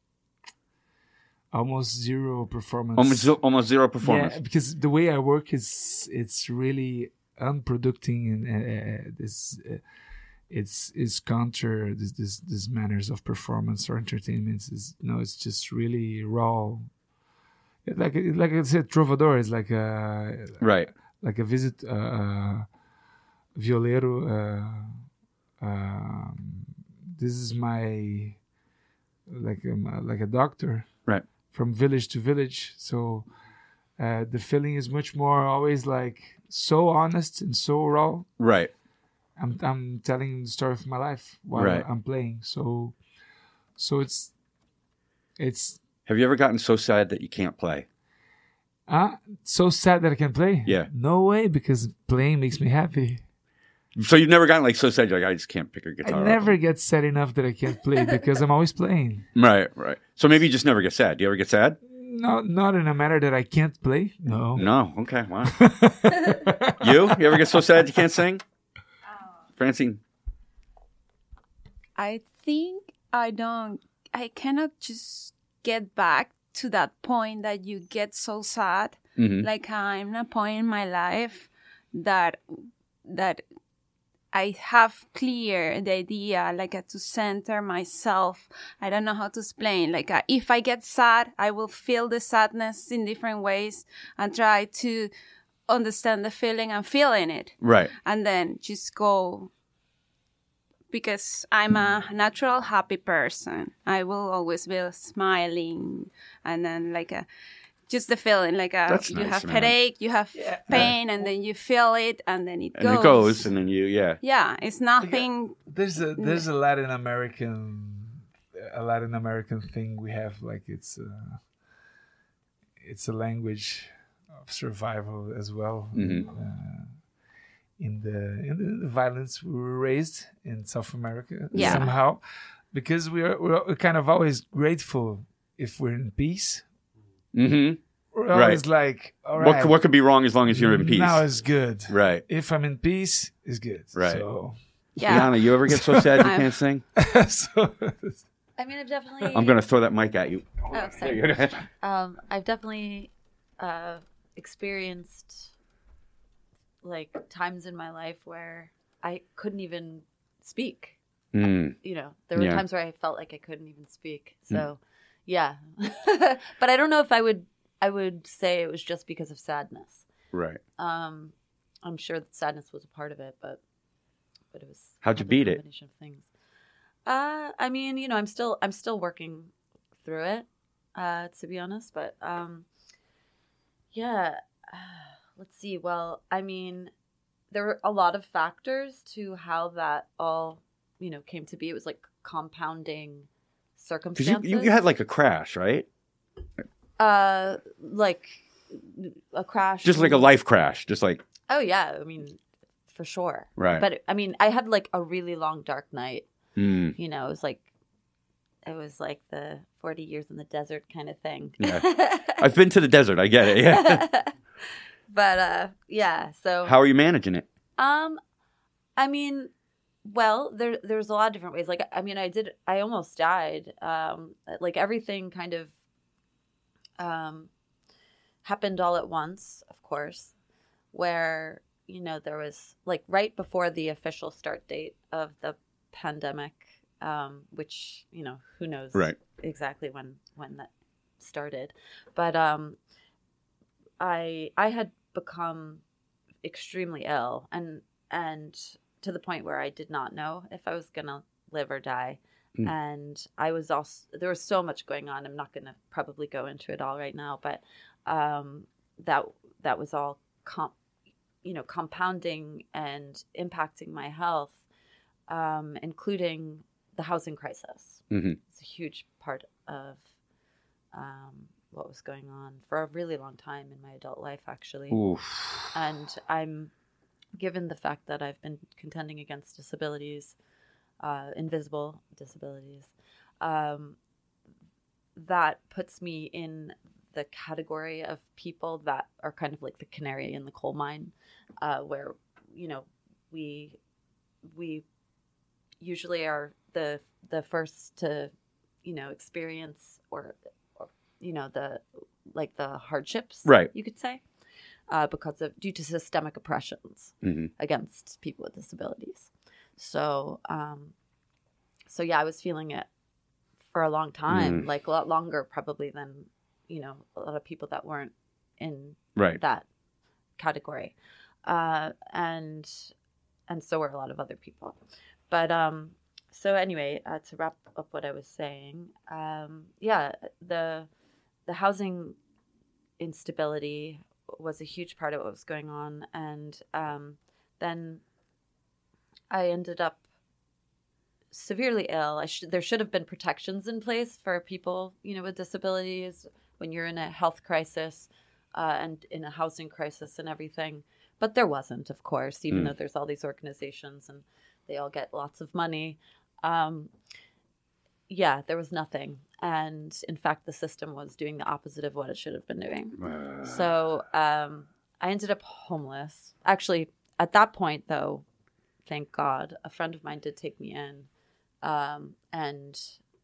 almost zero performance. Almost, zo- almost zero performance. Yeah, because the way I work is it's really unproducing and uh, uh, this uh, it's it's counter this this this manners of performance or entertainment. Is no, it's just really raw. It- Like like I said, Trovador is like a Right. like a visit. Uh, uh, Violero, uh, um, this is my like um, like a doctor, Right. from village to village. So uh, the feeling is much more always like so honest and so raw. Right. I'm I'm telling the story of my life while Right. I'm playing. So so it's it's Have you ever gotten so sad that you can't play? uh, so sad that I can play. Yeah. No way, because playing makes me happy. So you've never gotten like so sad you're like, I just can't pick a guitar I up. never get sad enough that I can't play because I'm always playing. Right, right. So maybe you just never get sad. Do you ever get sad? No, not in a matter that I can't play. No. No. Okay. Wow. you? You ever get so sad you can't sing? Francine? I think I don't, I cannot just get back to that point that you get so sad. Mhm. Like I'm in a point in my life that, that I have clear the idea, like uh, to center myself. I don't know how to explain. Like uh, if I get sad, I will feel the sadness in different ways and try to understand the feeling and feeling it. Right. And then just go, because I'm a natural happy person. I will always be smiling, and then like a, just the feeling, like a, That's you nice, have man. headache, you have Yeah. pain, and then you feel it, and then it And goes. it goes, and then you, yeah. Yeah, it's nothing. There's a there's a Latin American a Latin American thing we have, like it's a, it's a language of survival as well. Mhm. Uh, in the in the, the violence we were raised in South America Yeah. somehow, because we are we're kind of always grateful if we're in peace. Mm-hmm. We're Right. always like, all right, What, could- what could be wrong as long as you're in peace? now is good. Right. If I'm in peace, it's good. Right. So, Yeah. Liana, you ever get so sad you I'm- can't sing? so I mean, I've definitely. I'm going to throw that mic at you. Oh, sorry. um, I've definitely uh, experienced like times in my life where I couldn't even speak. Mm. You know, there were Yeah. times where I felt like I couldn't even speak. So, yeah. But I don't know if I would. I would say it was just because of sadness. Right. Um, I'm sure that sadness was a part of it, but but it was. How'd you probably a beat it? combination of things. Uh, I mean, you know, I'm still I'm still working through it. Uh, to be honest, but um, yeah. Uh, let's see. Well, I mean, there were a lot of factors to how that all, you know, came to be. It was like compounding Because circumstances. you, you, you had like a crash, right? uh, like a crash. Just like a life crash. Just like, Oh yeah, I mean, for sure. Right. But I mean, I had like a really long dark night. mm, You know, it was like, it was like the forty years in the desert kind of thing. Yeah. I've been to the desert. I get it. Yeah. But uh, yeah. So How are you managing it? Um, I mean, well, there there's a lot of different ways. Like, I mean, I did, I almost died. Um, like everything kind of um happened all at once, of course, where, you know, there was like right before the official start date of the pandemic, um, which, you know, who knows Right. exactly when when that started, but um, I I had become extremely ill, and and to the point where I did not know if I was gonna live or die. Mm. And I was also, there was so much going on. I'm not gonna probably go into it all right now, but um, that that was all com- you know, compounding and impacting my health, um, including the housing crisis. Mm-hmm. It's a huge part of um, what was going on for a really long time in my adult life, actually. Oof. And I'm, given the fact that I've been contending against disabilities, uh, invisible disabilities, um, that puts me in the category of people that are kind of like the canary in the coal mine, uh, where, you know, we we usually are the the first to, you know, experience or, or you know, the like the hardships, Right. you could say, uh, because of due to systemic oppressions Mm-hmm. against people with disabilities. So, um, so yeah, I was feeling it for a long time, Mm. like a lot longer probably than, you know, a lot of people that weren't in Right. that category. Uh, and, and so were a lot of other people. But, um, so anyway, uh, to wrap up what I was saying, um, yeah, the, the housing instability was a huge part of what was going on. And, um, then I ended up severely ill. I should, there should have been protections in place for people, you know, with disabilities when you're in a health crisis, uh, and in a housing crisis and everything. But there wasn't, of course, even Mm. though there's all these organizations and they all get lots of money. Um, yeah, there was nothing. And in fact, the system was doing the opposite of what it should have been doing. Uh, So um, I ended up homeless. Actually, at that point, though, thank God, a friend of mine did take me in, um, and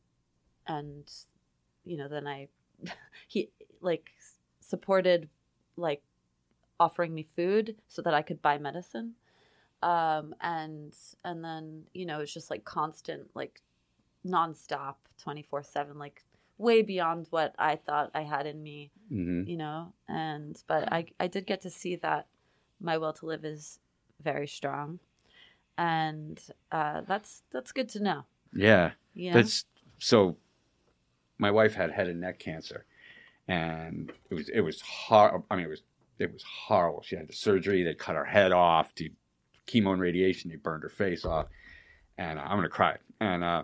and you know, then I he like supported like offering me food so that I could buy medicine, um, and and then, you know, it's just like constant, like nonstop, twenty four seven, like way beyond what I thought I had in me. mm-hmm. You know, and but I I did get to see that my will to live is very strong, and uh, that's that's good to know. Yeah. Yeah, That's so. My wife had head and neck cancer, and it was it was hard. I mean, it was it was horrible. She had the surgery. They cut her head off. To chemo and radiation. They burned her face off, and uh, I'm gonna cry. And uh,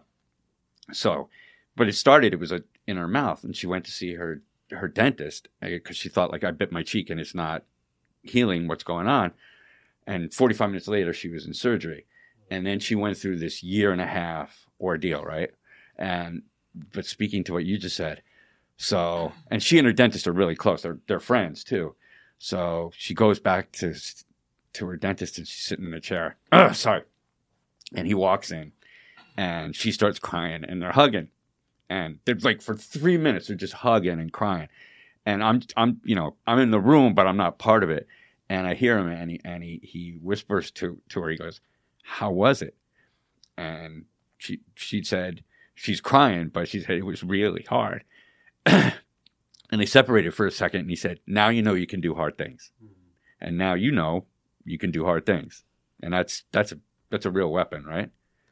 so, but it started. It was a, in her mouth, and she went to see her her dentist because she thought like I bit my cheek and it's not healing. What's going on? And forty-five minutes later, she was in surgery. And then she went through this year and a half ordeal, right? And, but speaking to what you just said, so, and she and her dentist are really close. They're, they're friends too. So she goes back to, to her dentist and she's sitting in a chair. Ugh, sorry. And he walks in and she starts crying and they're hugging. And they're like, for three minutes, they're just hugging and crying. And I'm, I'm, you know, I'm in the room, but I'm not part of it. And I hear him, and he and he, he whispers to, to her. He goes, "How was it?" And she she said she's crying, but she said it was really hard. And they separated for a second, and he said, "Now you know you can do hard things, and now you know you can do hard things, and that's that's a that's a real weapon, right?"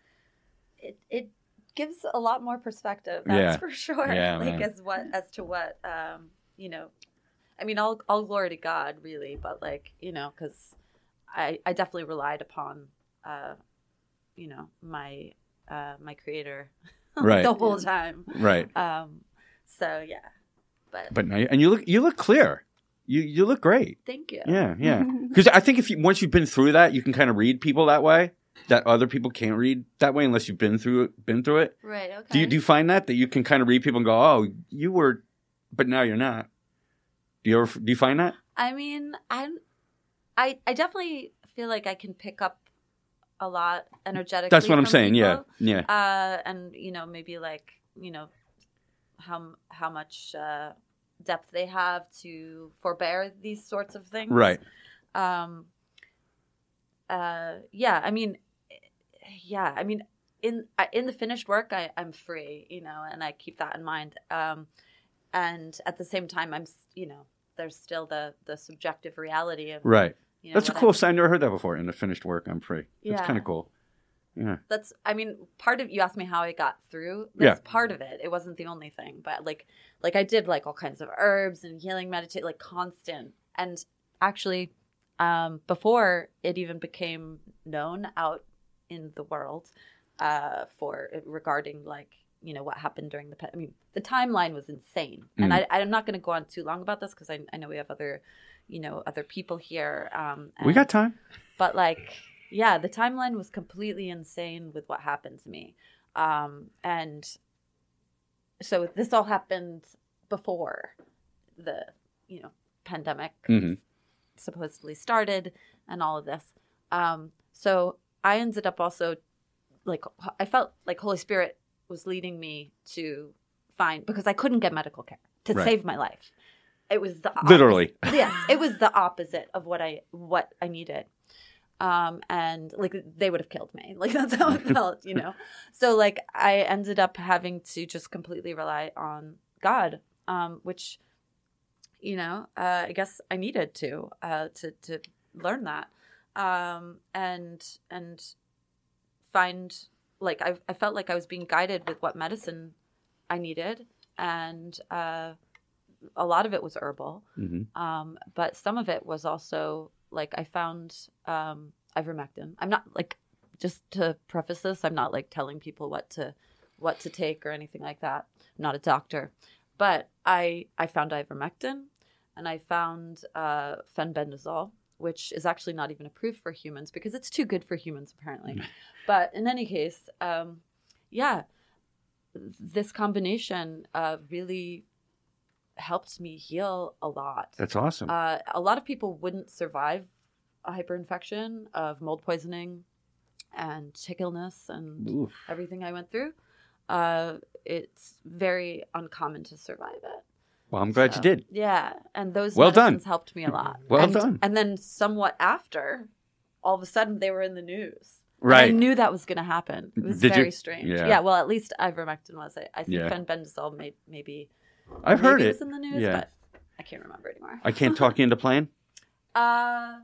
It it gives a lot more perspective. That's Yeah. for sure. Yeah, like man. as what as to what um you know. I mean, all all glory to God, really, but like, you know, because I I definitely relied upon, uh, you know, my uh my creator, Right. the whole time, Right. Um, so yeah, but But now, and you look you look clear. You you look great. thank you. Yeah, yeah. Because I think if you once you've been through that, you can kind of read people that way. That other people can't read that way unless you've been through it. Been through it. Right. Okay. Do you do you find that that you can kind of read people and go, "Oh, you were," but now you're not. Do you ever do you find that? I mean, I'm, I I definitely feel like I can pick up a lot energetically. That's what I'm from saying. Yeah, people. yeah. Uh, and you know, maybe like you know, how how much uh, depth they have to forbear these sorts of things. Right. Um. Uh. Yeah. I mean. Yeah. I mean, in in the finished work, I I'm free. You know, and I keep that in mind. Um. And at the same time, I'm s- you know. There's still the, the subjective reality of Right. You know, That's a what cool I'm- sign. I've never heard that before. In the finished work, I'm free. That's Yeah. kind of cool. Yeah. That's I mean, part of you asked me how I got through. That's Yeah. part of it. It wasn't the only thing, but like like I did like all kinds of herbs and healing meditate, like constant. And actually, um, before it even became known out in the world, uh, for regarding like you know what happened during the. I mean, the timeline was insane, and Mm. I, I'm not going to go on too long about this because I, I know we have other, you know, other people here. Um, We and- got time. But like, yeah, the timeline was completely insane with what happened to me, um, and so this all happened before the you know pandemic Mhm. supposedly started and all of this. Um, so I ended up also like I felt like Holy Spirit was leading me to find because I couldn't get medical care to Right. save my life. It was the opposite. Literally. Yes, it was the opposite of what I what I needed. Um, and like they would have killed me. Like that's how it felt, you know. So like I ended up having to just completely rely on God, um, which you know, uh, I guess I needed to uh, to to learn that, um, and and find like I I felt like I was being guided with what medicine I needed, and uh, a lot of it was herbal, Mhm. um, but some of it was also like I found um, ivermectin. I'm not like just to preface this, I'm not like telling people what to what to take or anything like that. I'm not a doctor, but I I found ivermectin, and I found uh, fenbendazole, which is actually not even approved for humans because it's too good for humans apparently. But in any case, um, yeah, this combination uh, really helped me heal a lot. That's awesome. Uh, a lot of people wouldn't survive a hyperinfection of mold poisoning and tick illness and Oof. everything I went through. Uh, it's very uncommon to survive it. Well, I'm glad So, you did. Yeah, and those Well done. medicines helped me a lot. Well and, done. And then somewhat after, all of a sudden they were in the news. And Right. I knew that was going to happen. It was Did you? very strange. Yeah. Yeah. Well, at least ivermectin was. I, I think Yeah. fenbendazole may, maybe. I've maybe heard it. was in the news, Yeah. but I can't remember anymore. I can't talk you into playing. Uh,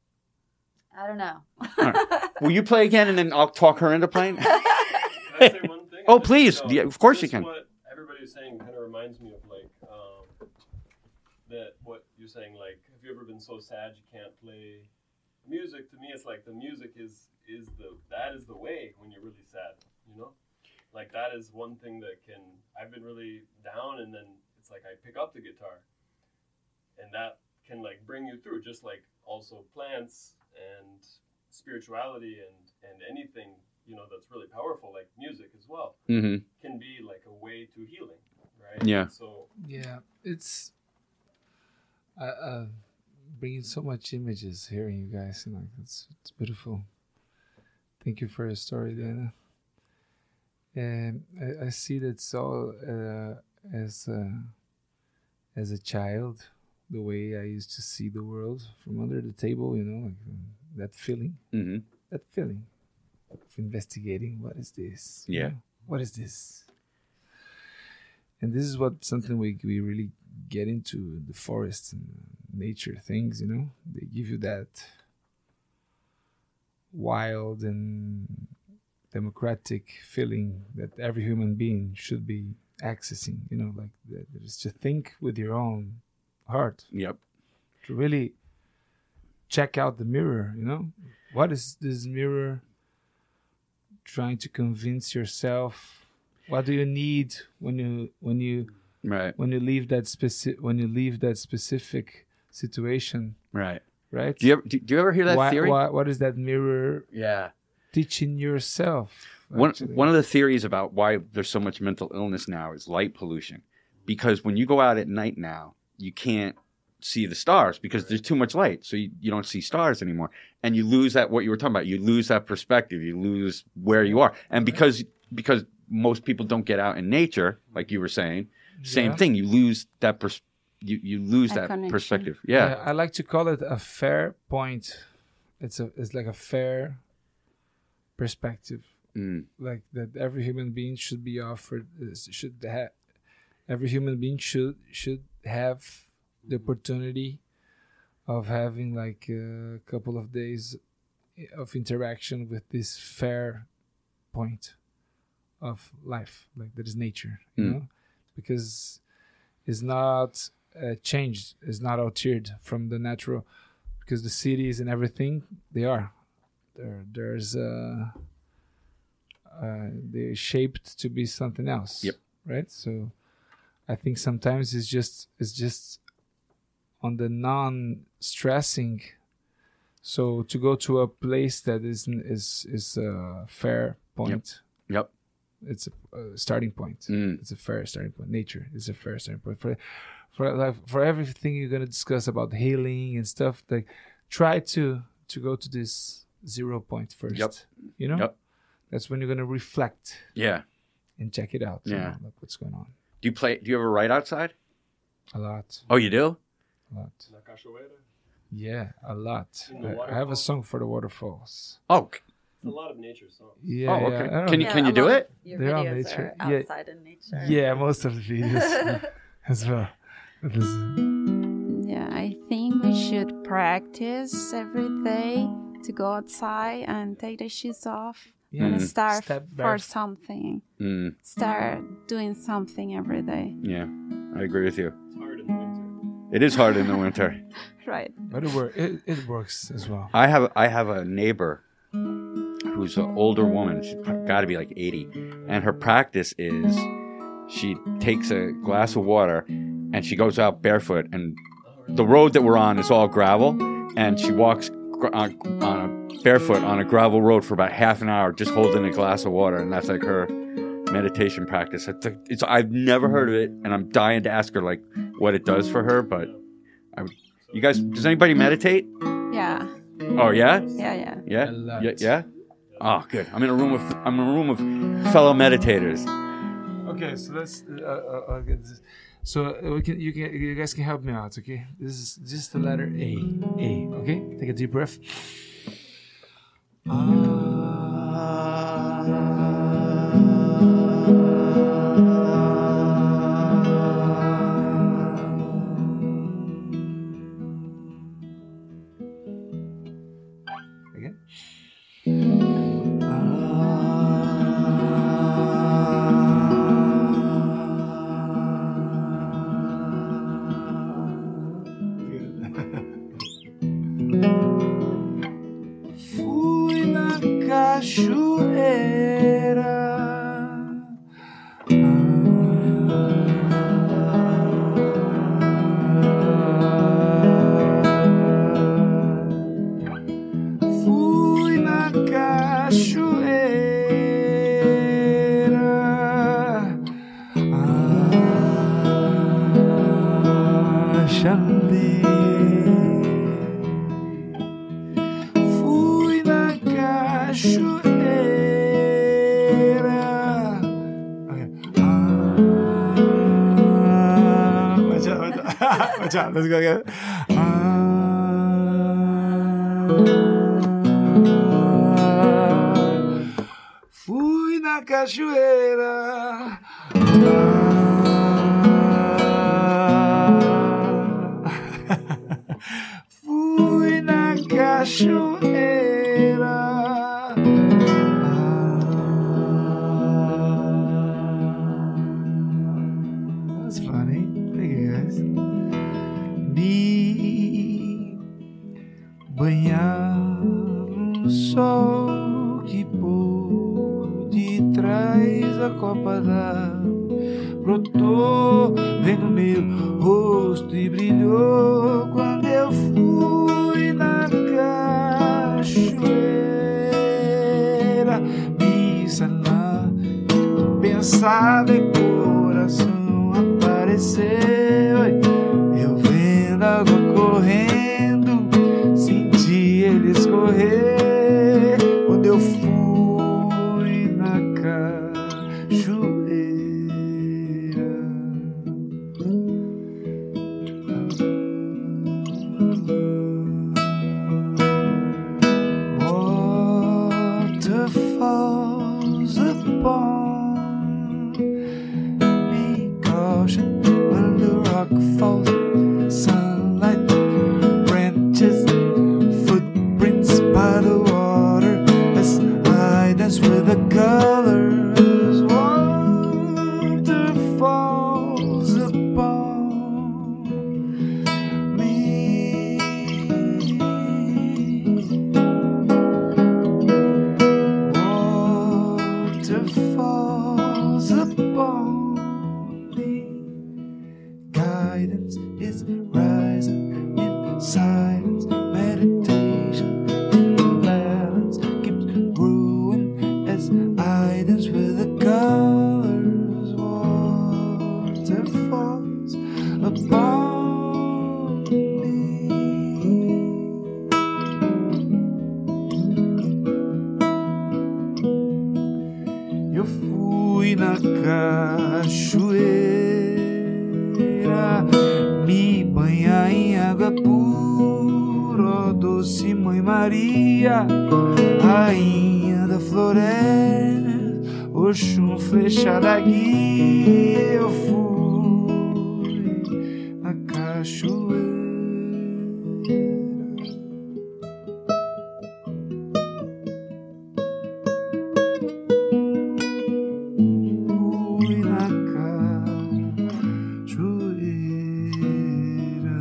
I don't know. All right. Will you play again, and then I'll talk her into playing? Can I say one thing? Oh, Just, please. know, Yeah, of course you just can. What everybody was saying kind of reminds me of like um, you're saying, like, have you ever been so sad you can't play music? To me, it's like the music is is the that is the way when you're really sad, you know? Like, that is one thing that can, I've been really down, and then it's like I pick up the guitar, and that can, like, bring you through, just like also plants and spirituality and, and anything, you know, that's really powerful, like music as well, mm-hmm. can be like a way to healing, right? Yeah. So yeah, it's uh, uh, bringing so much images, hearing you guys, and like it's it's beautiful. Thank you for your story, Diana. And I, I see that so uh, as a, as a child, the way I used to see the world from under the table, you know, like um, that feeling, Mm-hmm. that feeling of investigating, what is this? You Yeah. know? What is this? And this is what something we we really get into, the forest and nature things, you know. They give you that wild and democratic feeling that every human being should be accessing, you know, like that, just to think with your own heart, Yep. to really check out the mirror, you know. What is this mirror trying to convince yourself? What do you need when you when you Right. when you leave that specific when you leave that specific situation, Right. right? Do you ever, do, do you ever hear that Why- theory? why- what is that mirror Yeah. teaching yourself? One actually? one of the theories about why there's so much mental illness now is light pollution, because when you go out at night now, you can't see the stars because there's too much light, so you, you don't see stars anymore, and you lose that what you were talking about. You lose that perspective. You lose where you are, and because because most people don't get out in nature, like you were saying, same Yeah. thing. You lose that pers- you you lose A that connection. perspective. Yeah. I like to call it a fair point. It's a it's like a fair perspective, Mm. like that every human being should be offered is- should have every human being should should have the opportunity of having like a couple of days of interaction with this fair point of life, like that is nature, you Mm. know, because it's not uh, changed, it's not altered from the natural, because the cities and everything, they are there. There's uh, uh, they're shaped to be something else. Yep. Right. So I think sometimes it's just it's just on the non-stressing. So to go to a place that is is is a fair point. Yep. It's a, a starting point. Mm. It's a fair starting point. Nature is a fair starting point for for like, for everything you're gonna discuss about healing and stuff. Like, try to to go to this zero point first. Yep. You know, Yep. that's when you're gonna reflect Yeah. and check it out. you Yeah. know, like what's going on. Do you play? Do you ever write outside? A lot, Oh, you do? a lot. La Cachoeira. Yeah, a lot. In the I, I have a waterfalls? song for the waterfalls. Oh, c- It's a lot of nature songs. Yeah. Oh, yeah. okay. I don't Can know. you- can you do it? Your They're on videos nature. are Yeah. outside in nature. Yeah, most of the videos as well. It is- Yeah, I think we should practice every day to go outside and take the shoes off Yeah. and Mhm. start Step for back. something. mm, Start doing something every day. yeah, I agree with you. It's hard in the winter. It is hard in the winter. Right. But it, work, it, it works as well. I have I have a neighbor who's an older woman. She's got to be like eighty, and her practice is she takes a glass of water and she goes out barefoot, and the road that we're on is all gravel, and she walks gr- on, on a barefoot on a gravel road for about half an hour, just holding a glass of water, and that's like her meditation practice. It's, like, it's I've never heard of it, and I'm dying to ask her like what it does for her. But I, would- you guys, does anybody meditate? Yeah. Oh yeah. Yeah, yeah. Yeah, A lot. yeah, yeah. Oh, good. I'm in a room with I'm in a room with fellow meditators. Okay, so let's. Uh, uh, I'll get this. So uh, we can, you can, you guys can help me out. Okay, this is just the letter A. A. Okay, take a deep breath. Again. cachoeira. Fui na cachoeira. Ah, Xandê. Fui na cachoeira. Ah, watch out, watch out. Watch out, let's go again. Fui na cachoeira. Fui na cachoeira. That's funny. Thank you guys. Me banhar no sol que por detrás da copa d'água brotou, vem no meu rosto e brilhou quando eu fui na cachoeira. Me sanar, pensar de coração apareceu. Eu vendo água correndo, senti ele escorrer quando eu fui na cachoeira. Waterfalls upon me, caution when the rock falls. Sunlight, branches, footprints by the water as I dance with the colors. Waterfalls upon me. Waterfalls upon me. Guidance is rising in silence. Meditation in balance keeps growing as I dance with the colors. Waterfalls upon me. Eu fui na cachoeira, me banhar em água pura, ó doce Mãe Maria, rainha da floresta, Oxum, flecha da guia. Eu fui na cachoeira. Fui na cachoeira.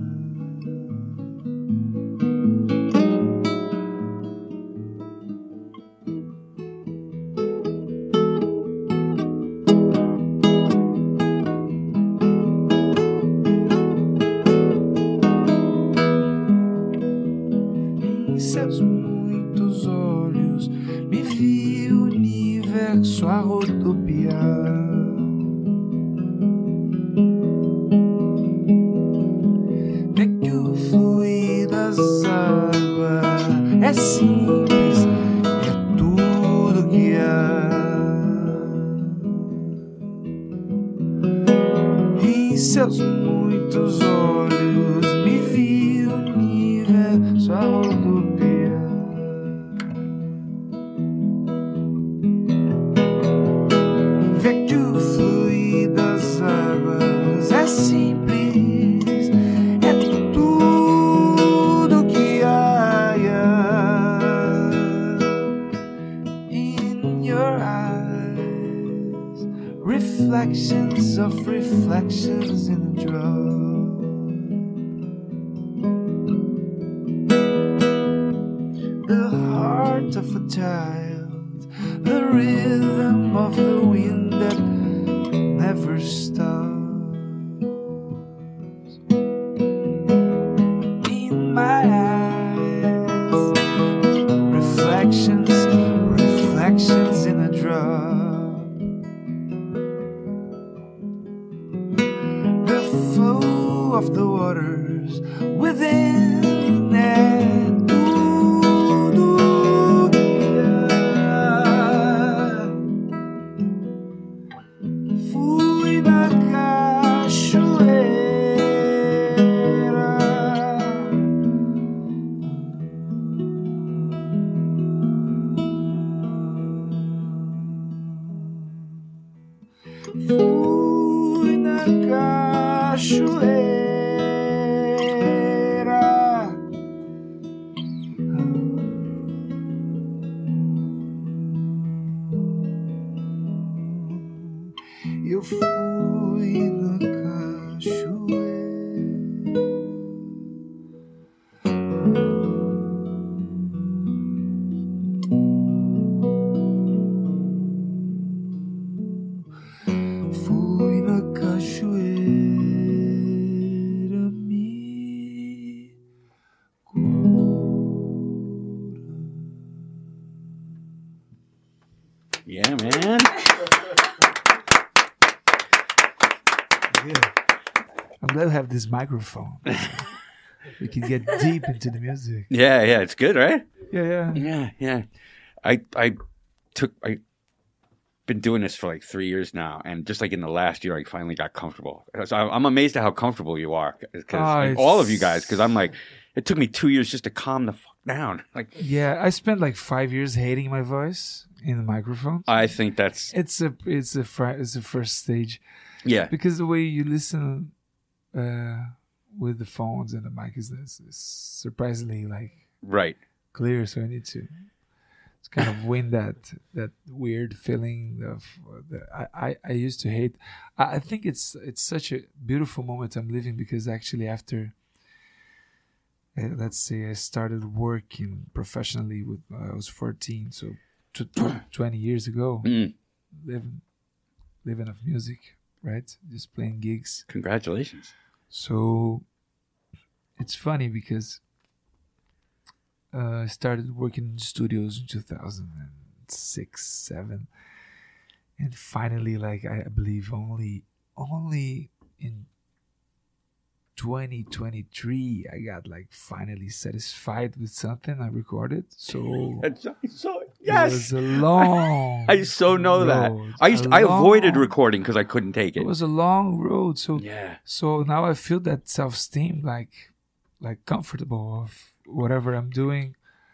Em seus muitos olhos me vi o universo a rodopiar. Vê que o fluir das águas é simples, é tudo que há. Em seus muitos olhos me vi o universo a rodopiar. Vê que o fluir das águas é simples, é tudo que há. In your eyes, reflections of reflections in a drop. The heart of a child child, the rhythm of the wind that never stops. In my eyes, reflections, reflections in a drop. The flow of the waters within that. Fui na cachoeira, fui na cachoeira. Eu fui na cachoeira. Fui na cachoeira me cura. Yeah, man. I'm glad to have this microphone. We can get deep into the music. Yeah, yeah, it's good, right? Yeah, yeah. Yeah, yeah. I I took I been doing this for like three years now, and just like in the last year, I finally got comfortable. So I- I'm amazed at how comfortable you are, because Oh, like, it's- all of you guys. Because I'm like, it took me two years just to calm the fuck down. Like, Yeah, I spent like five years hating my voice in the microphone. I think that's It's a it's a fr- it's the first stage yeah, because the way you listen uh, with the phones and the mic is, is is surprisingly like right. clear. So I need to to kind of win that that weird feeling of uh, the, I, I I used to hate. I, I think it's it's such a beautiful moment I'm living, because actually after uh, let's say I started working professionally with uh, I was fourteen, so t- tw- twenty years ago, Mm. living living of music, right? Just playing gigs. Congratulations. So it's funny because uh, I started working in studios in two thousand six, seven, and finally, like I believe, only only in twenty twenty-three I got like finally satisfied with something I recorded. So That's so it yes. was a long. I so know that. road, I used a I avoided long- recording because I couldn't take It it. was a long road. So Yeah. so now I feel that self-esteem, like like comfortable of whatever I'm doing.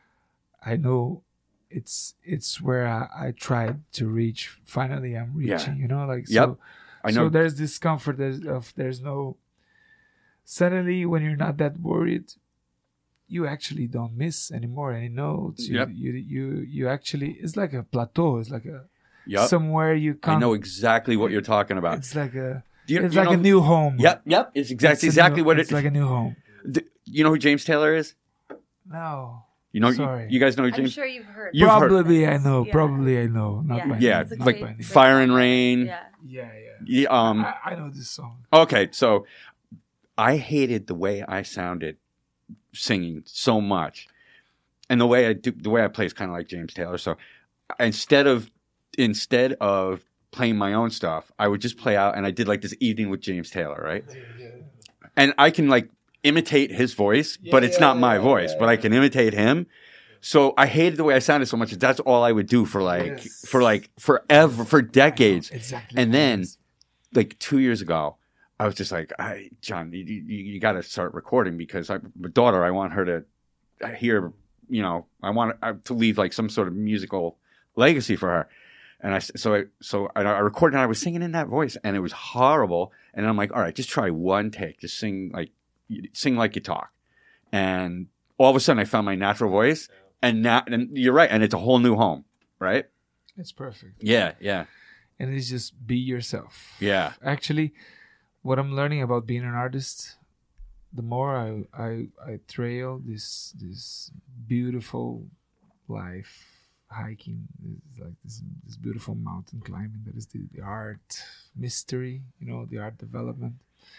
I know it's it's where I, I tried to reach. Finally, I'm Yeah. reaching. You know, like Yep. so. I know. So there's this comfort there's, of there's no. Suddenly, when you're not that worried, you actually don't miss anymore any notes. You, Yep. you you you actually, it's like a plateau. It's like a Yep. somewhere you I come. know exactly what you're talking about. It's like a Do you- it's you like know- a new home. Yep, yep. It's exactly It's a exactly new- what it's it. like a new home. D- you know who James Taylor is? No. You know, you, Sorry. you guys know who I'm James. sure you've heard. You've heard- Probably I know. Yeah. Probably I know. Not Yeah. by Yeah, name. It's a Not like by name. Fire and Rain. Yeah. Yeah, yeah. Yeah, um. I, I know this song. Okay, so I hated the way I sounded singing so much, and the way I do, the way I play is kind of like James Taylor. So instead of instead of playing my own stuff, I would just play out, and I did like this evening with James Taylor, right? And I can like imitate his voice, but it's not my voice, but I can imitate him. So I hated the way I sounded so much. that That's all I would do for like Yes. for like forever, for decades. Exactly. And then, like two years ago, I was just like, I, John, you, you, you got to start recording, because I, my daughter, I want her to hear, you know, I want uh, to leave like some sort of musical legacy for her. And I, s- so I, so I, I recorded, and I was singing in that voice, and it was horrible. And I'm like, all right, just try one take, just sing like, you- sing like you talk. And all of a sudden, I found my natural voice, and now, and you're right, and it's a whole new home, right? It's perfect. Yeah, yeah, And it's just be yourself. yeah. Actually, what I'm learning about being an artist, the more I I, I trail this this beautiful life hiking. It's like this, this beautiful mountain climbing. That is the, the art mystery, you know, the art development.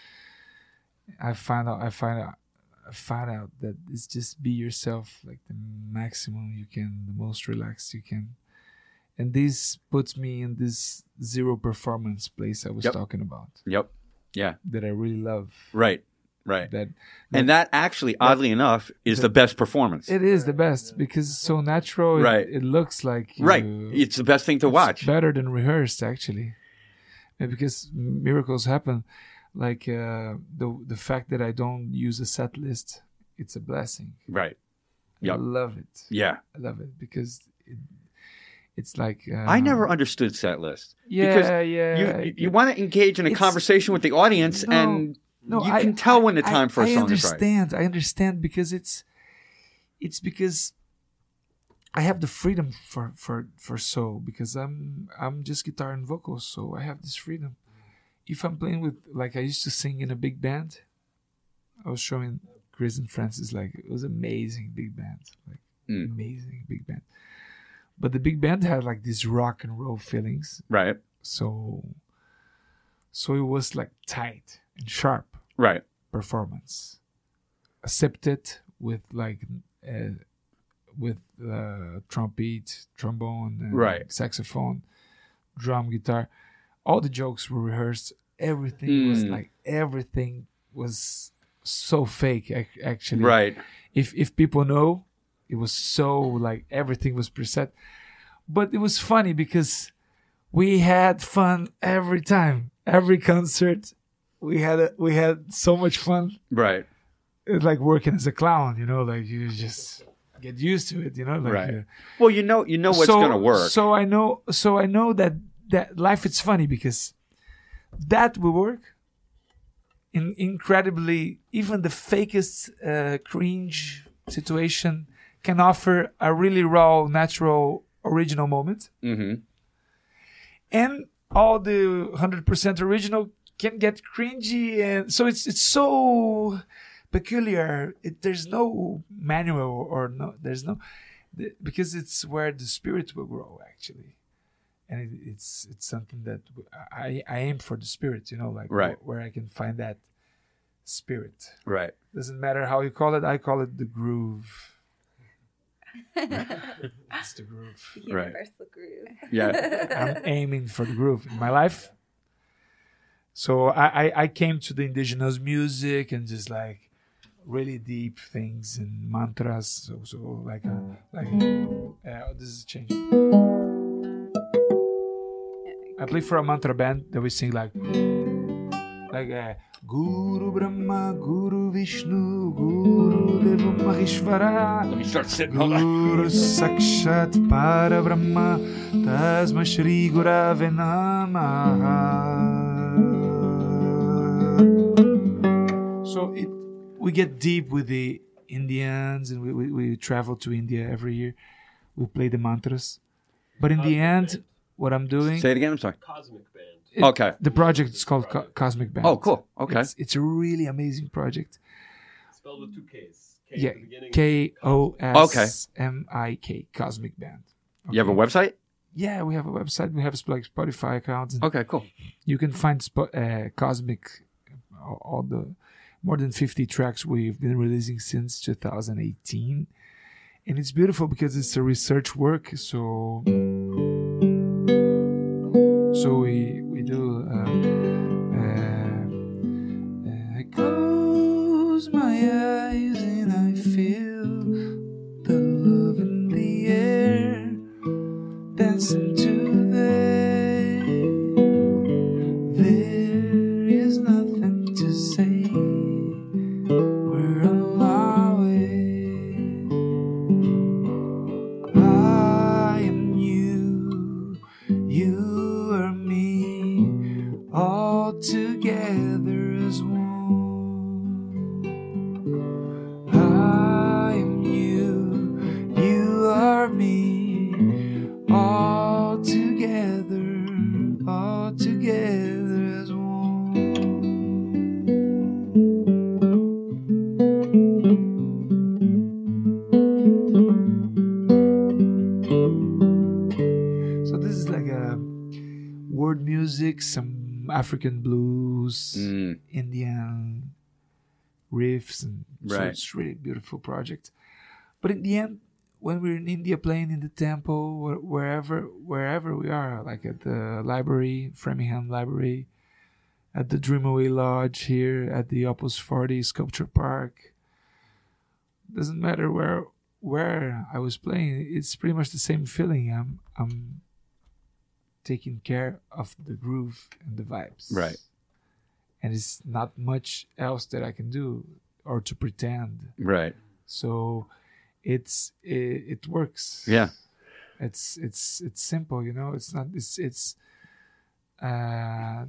I find out, I find out, I found out that it's just be yourself, like the maximum you can, the most relaxed you can. And this puts me in this zero performance place I was Yep. talking about. Yep. Yeah. That I really love. Right. Right. That, and that actually, oddly enough, is the best performance. It is the best because it's so natural. It, Right. It looks like you, Right. It's the best thing to it's watch. better than rehearsed, actually. And because miracles happen, like uh, the the fact that I don't use a set list, it's a blessing. Right. I Yep. love it. Yeah. I love it because it, it's like uh, I never understood set lists. Yeah, because yeah. You, you, you want to engage in a It's- conversation with the audience, No, and no, you I- can tell when the I- time for a I song is right. understand. I understand because it's it's because I have the freedom for for for soul because I'm I'm just guitar and vocals, so I have this freedom. If I'm playing with, like, I used to sing in a big band. I was showing Chris and Francis, like, it was amazing big band, like Mm. amazing big band. But the big band had like these rock and roll feelings, Right. so so it was like tight and sharp Right. performance, accepted with like uh, with uh, trumpet, trombone, and Right. saxophone, drum, guitar. All the jokes were rehearsed. Everything was Mm. like everything was so fake. ac- Actually, Right. If if people know, it was so like everything was preset. But it was funny because we had fun every time, every concert. We had a, we had so much fun. Right. It's like working as a clown, you know, like you just get used to it, you know, like Right. uh, Well, you know, you know what's so, going to work. So I know, so I know that that life is funny because that will work. In incredibly, even the fakest uh, cringe situation can offer a really raw, natural, original moment, Mm-hmm. and all the hundred percent original can get cringy, and so it's it's so peculiar. It, there's no manual or no, there's no the, because it's where the spirit will grow actually, and it, it's it's something that I I aim for the spirit, you know, like Right. where, where I can find that spirit. Right. Doesn't matter how you call it. I call it the groove. It's the groove. Right. Universal groove. Yeah. I'm aiming for the groove in my life. So I, I, I came to the indigenous music and just like really deep things and mantras. So so like a, like uh, this is changing. I play for a mantra band that we sing like like uh, Guru Brahma, Guru Vishnu, Guru Deva Maheshwara. Let me start sitting. Hold on. Guru Sakshat Para Brahma Tasma Shri Gurave Namaha. So it, we get deep with the Indians and we, we, we travel to India every year. We play the mantras. But in the end, what I'm doing... Say it again. I'm sorry. Cosmic Band. it- Okay. The project is called Co- Cosmic Band. Oh, cool. Okay. It's, it's a really amazing project. Spelled with two K's. K Yeah, at the beginning. K O S M I K, Cosmic Band. You have a Okay. website? Yeah, we have a website. We have a like Spotify account. And Okay, cool. you can find Spo- uh, Cosmic, all, all the more than fifty tracks we've been releasing since two thousand eighteen, and it's beautiful because it's a research work. So, so we we do. Uh, uh, uh, I close my eyes and I feel the love in the air, dancing to the. There is nothing to say. We're on our way. I am you, you are me. is like a word music, some African blues, Mm. Indian riffs, and so Right. it's really beautiful project. But in the end, when we're in India playing in the temple, wh- wherever wherever we are, like at the library, Framingham Library, at the Dreamaway Lodge here, at the Opus forty Sculpture Park, doesn't matter where where I was playing, it's pretty much the same feeling. I'm I'm taking care of the groove and the vibes. Right. And it's not much else that I can do or to pretend. Right. So it's it, it works. Yeah. It's it's it's simple, you know. It's not it's it's uh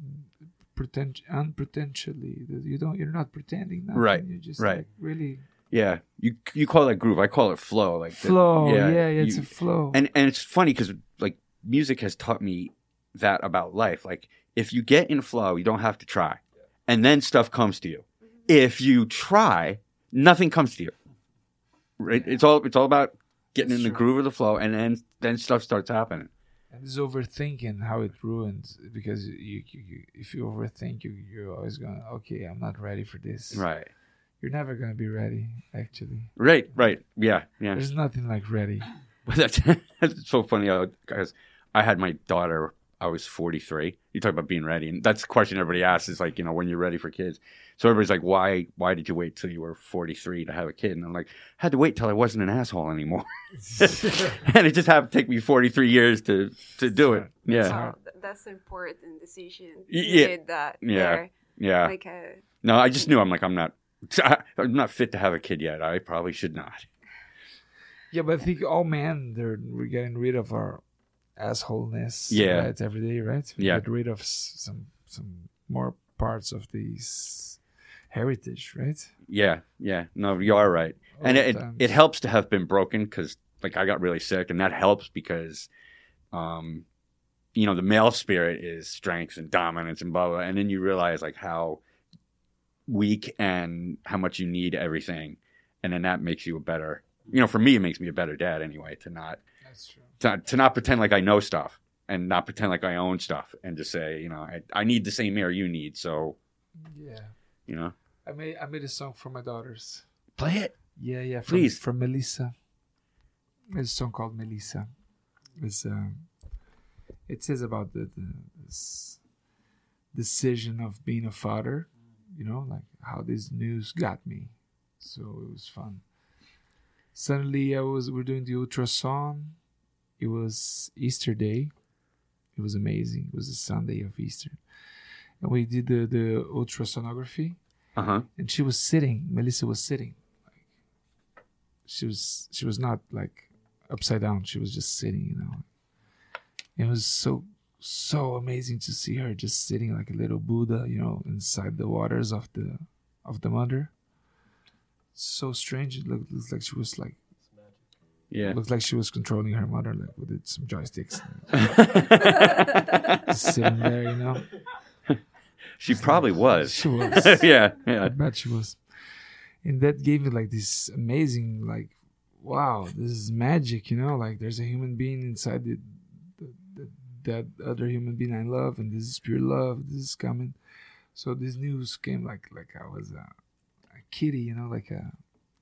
pretend unpretentiously. You don't you're not pretending nothing. Right, You're just right. like really Yeah. You you call it groove. I call it flow. Like the- flow. Yeah, yeah, it's you- a flow. And and it's funny because like music has taught me that about life. Like if you get in flow, you don't have to try, and then stuff comes to you. If you try, nothing comes to you. Right? It's all it's all about getting That's in the true. groove of the flow, and then then stuff starts happening. And this overthinking, how it ruins, because you, you, you if you overthink, you you're always gonna okay, I'm not ready for this. Right. You're never gonna be ready. Actually, Right. Right. Yeah. Yeah. there's nothing like ready. But that's, that's so funny because I had my daughter. I was forty-three. You talk about being ready, and that's the question everybody asks: is like, you know, when you're ready for kids. So everybody's like, why? Why did you wait till you were forty-three to have a kid? And I'm like, I had to wait till I wasn't an asshole anymore, and it just happened to take me forty-three years to to do it. Yeah, So th- that's an important decision. Y- You yeah. did that. Yeah. There. yeah. Like a, No, I just knew. I'm like, I'm not. I'm not fit to have a kid yet. I probably should not. Yeah, but I think all men, they're we're getting rid of our assholeness. Yeah. right, every day, right? We Yeah. get rid of s- some some more parts of these heritage, right? Yeah, yeah. No, you are right. All And the it, times. it helps to have been broken because, like, I got really sick, and that helps because, um, you know, the male spirit is strength and dominance and blah, blah, and then you realize, like, how weak and how much you need everything. And then that makes you a better, you know, for me, it makes me a better dad anyway, to not, That's true. to, to not pretend like I know stuff and not pretend like I own stuff and just say, you know, I, I need the same air you need. So, Yeah, you know, I made I made a song for my daughters. play it. Yeah, yeah. From, Please. from Melissa. It's a song called Melissa. It's um, it says about the, the this decision of being a father. You know, like how this news got me. So it was fun. Suddenly, I was we're doing the ultrasound. It was Easter Day. It was amazing. It was the Sunday of Easter, and we did the the ultrasonography. Uh huh. And she was sitting. Melissa was sitting. Like, she was. She was not like upside down. She was just sitting. You know. It was so so amazing to see her just sitting like a little Buddha. You know, inside the waters of the of the mother. So strange. It looked, looked like she was like. Yeah. It looked like she was controlling her mother, like with it, some joysticks. Just sitting there, you know. She probably was. She was. yeah, I yeah. bet she was. And that gave me like this amazing, like, wow, this is magic, you know? Like, there's a human being inside the, the, the, that other human being I love, and this is pure love. This is coming. So this news came like like I was a, a kitty, you know, like a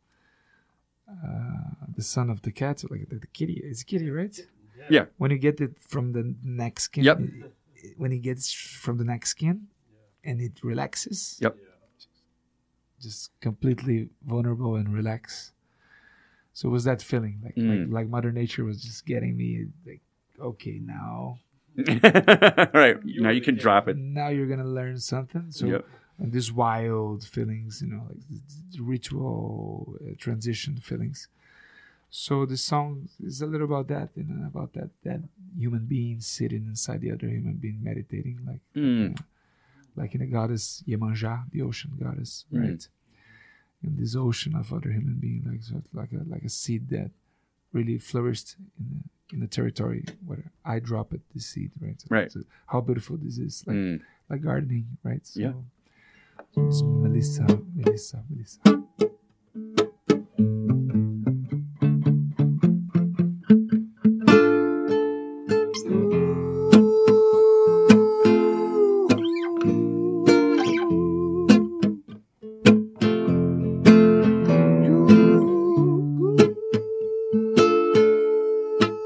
uh, the son of the cat, like the, the kitty. It's a kitty, right? Yeah. When you get it from the neck skin. Yep. it- when it gets from the neck skin, and it relaxes. Yep. Just completely vulnerable and relax. So it was that feeling, like Mm. like like Mother Nature was just getting me, like, okay, now right. Now you can drop it. now you're gonna learn something. So Yep. and these wild feelings, you know, like the, the ritual uh, transition feelings. So the song is a little about that, you know, about that that human being sitting inside the other human being, meditating, like Mm. uh, like in the goddess Iemanjá, the ocean goddess, Mm. right? In this ocean of other human being, like so it's like a like a seed that really flourished in the in the territory where I dropped the seed, right? So Right. so how beautiful this is, like Mm. like gardening, right? So, Yeah. so it's Melissa, Melissa, Melissa.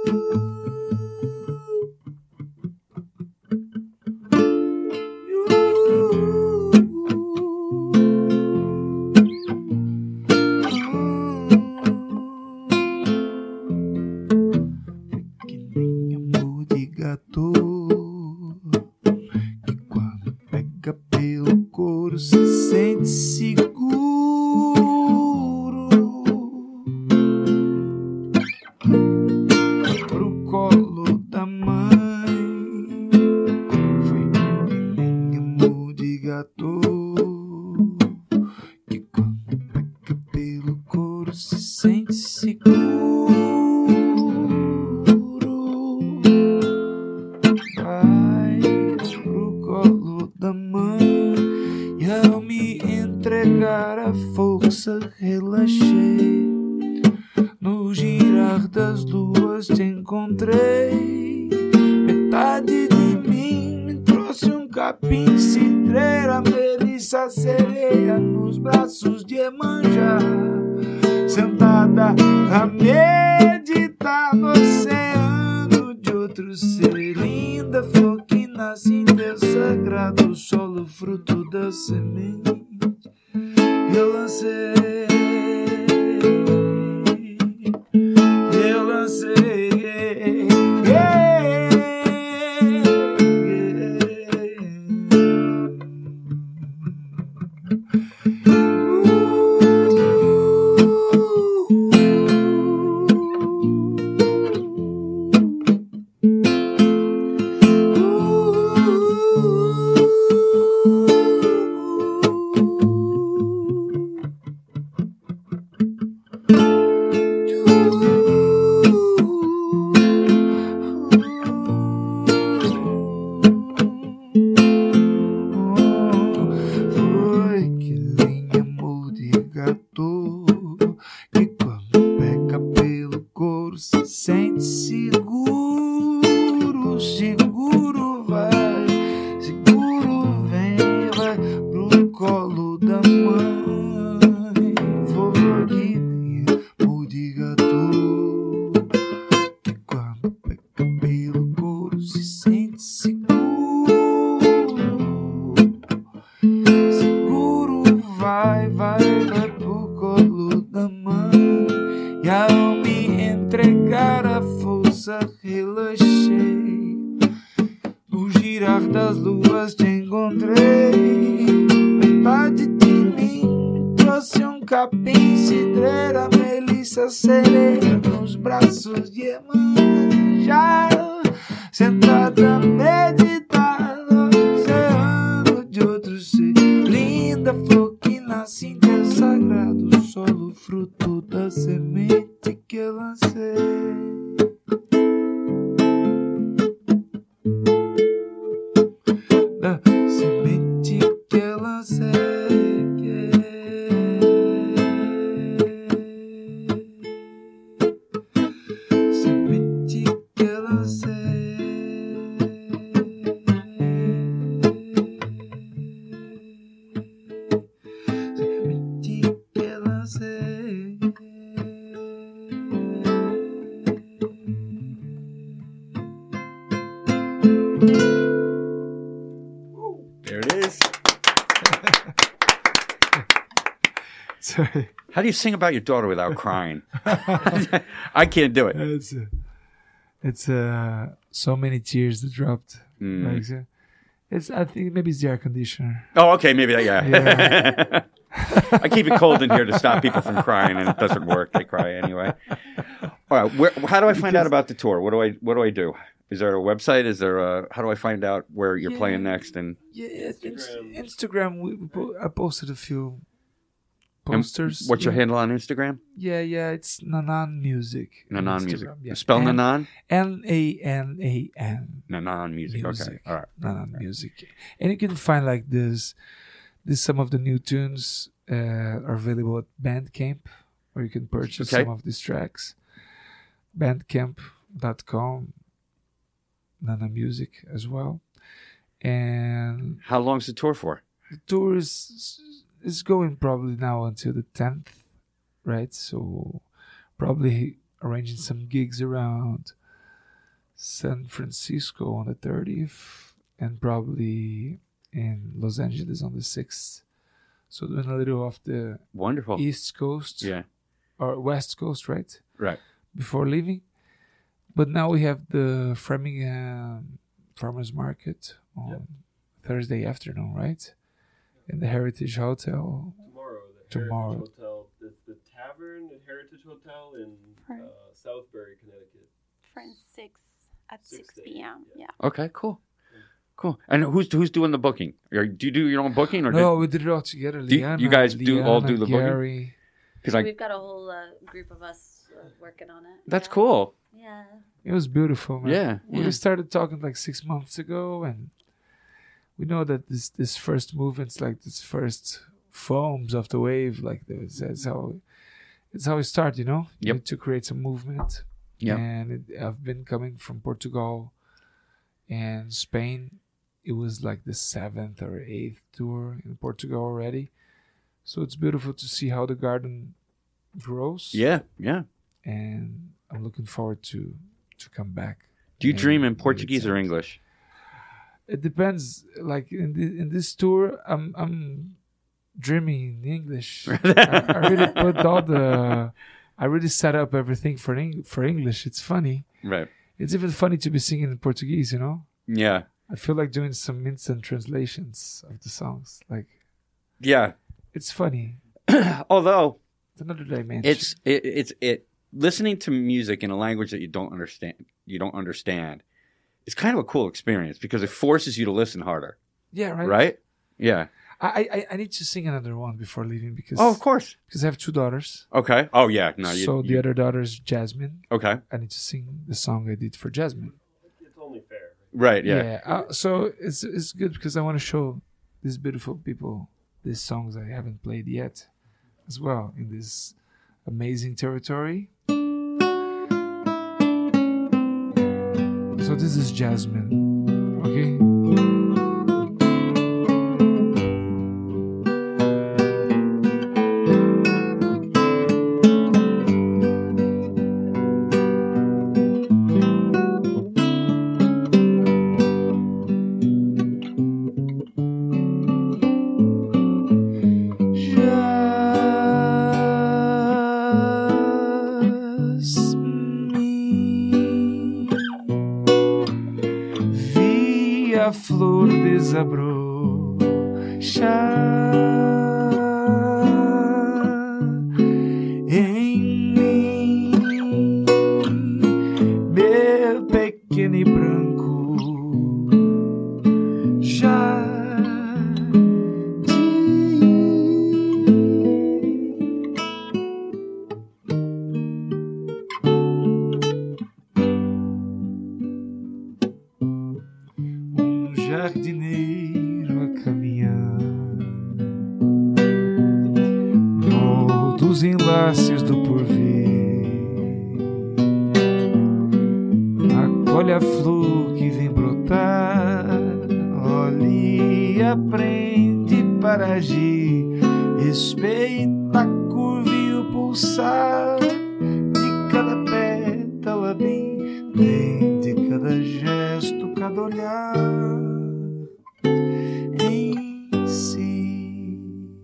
Sorry. How do you sing about your daughter without crying? I can't do it. It's uh, it's uh, so many tears that dropped. Mm. Like, uh, it's I think maybe it's the air conditioner. Oh, okay, maybe that. Yeah. Yeah. I keep it cold in here to stop people from crying, and it doesn't work. They cry anyway. All right. Where, how do I find Because- out about the tour? What do I What do I do? Is there a website? Is there a? How do I find out where you're Yeah. playing next? And Yeah, it's Instagram. Instagram. We, we po- I posted a few and posters. what's your yeah. handle on Instagram? Yeah, yeah, it's Nanan Music. on Nanan Music. Instagram, yeah. Spell N- Nanan. N A N A N. Nanan Music. Okay. Music. All right. Nanan Music. And you can find like this. This some of the new tunes uh, are available at Bandcamp, where you can purchase Okay. some of these tracks. bandcamp dot com. Nana Music as well. And How long's the tour for? the tour is is going probably now until the tenth, right? So probably arranging some gigs around San Francisco on the thirtieth, and probably in Los Angeles on the sixth. So doing a little off the Wonderful. East Coast, Yeah. or West Coast, right? Right. Before leaving. But now we have the Framingham Farmers Market on Yep. Thursday afternoon, right? In the Heritage Hotel. Tomorrow, the Tomorrow. Heritage Hotel, the, the Tavern at Heritage Hotel in Right. uh, Southbury, Connecticut. From six at Six six p.m. yeah. Yeah. Okay, cool. Cool. And who's who's doing the booking? Or do you do your own booking? Or No, we did it all together. Do you- Liana, you guys do all Liana, do the booking? Gary. Because I We've got a whole uh, group of us uh, working on it. that's Yeah. cool. Yeah. It was beautiful, man. Yeah, We yeah. started talking like six months ago, and we know that this this first movement's like this first foams of the wave. Like that's, that's how it's how it starts, you know. You Yep. need to create some movement. Yep. And it, I've been coming from Portugal and Spain. It was like the seventh or eighth tour in Portugal already. So it's beautiful to see how the garden grows. Yeah, yeah. And I'm looking forward to to come back. Do you and dream in make it Portuguese or sense. English? It depends. Like in the, in this tour, I'm I'm dreaming in English. I, I really put all the, I really set up everything for Eng, for English. It's funny. Right. It's even funny to be singing in Portuguese. You know. Yeah. I feel like doing some instant translations of the songs. Like Yeah. it's funny. Although It's another dimension. it's it, it's it listening to music in a language that you don't understand you don't understand it's kind of a cool experience because it forces you to listen harder. yeah, right. Right? Yeah. I, I I need to sing another one before leaving because Oh, of course. because I have two daughters. Okay. Oh yeah. No. You, so the you- other daughter is Jasmine. Okay. I need to sing the song I did for Jasmine. It's only fair. Right. Yeah. Uh, so it's it's good because I want to show these beautiful people these songs I haven't played yet, as well in this amazing territory. So this is Jasmine, okay? Vi a flor desabrochar em mim, meu pequeno e branco jardim. Um jardineiro a caminhar, moldos enlaces do porvir, acolhe a flor que vem brotar, olhe e aprende para agir, respeita a curva e o pulsar de cada pétala bem, de cada gesto, cada olhar em si.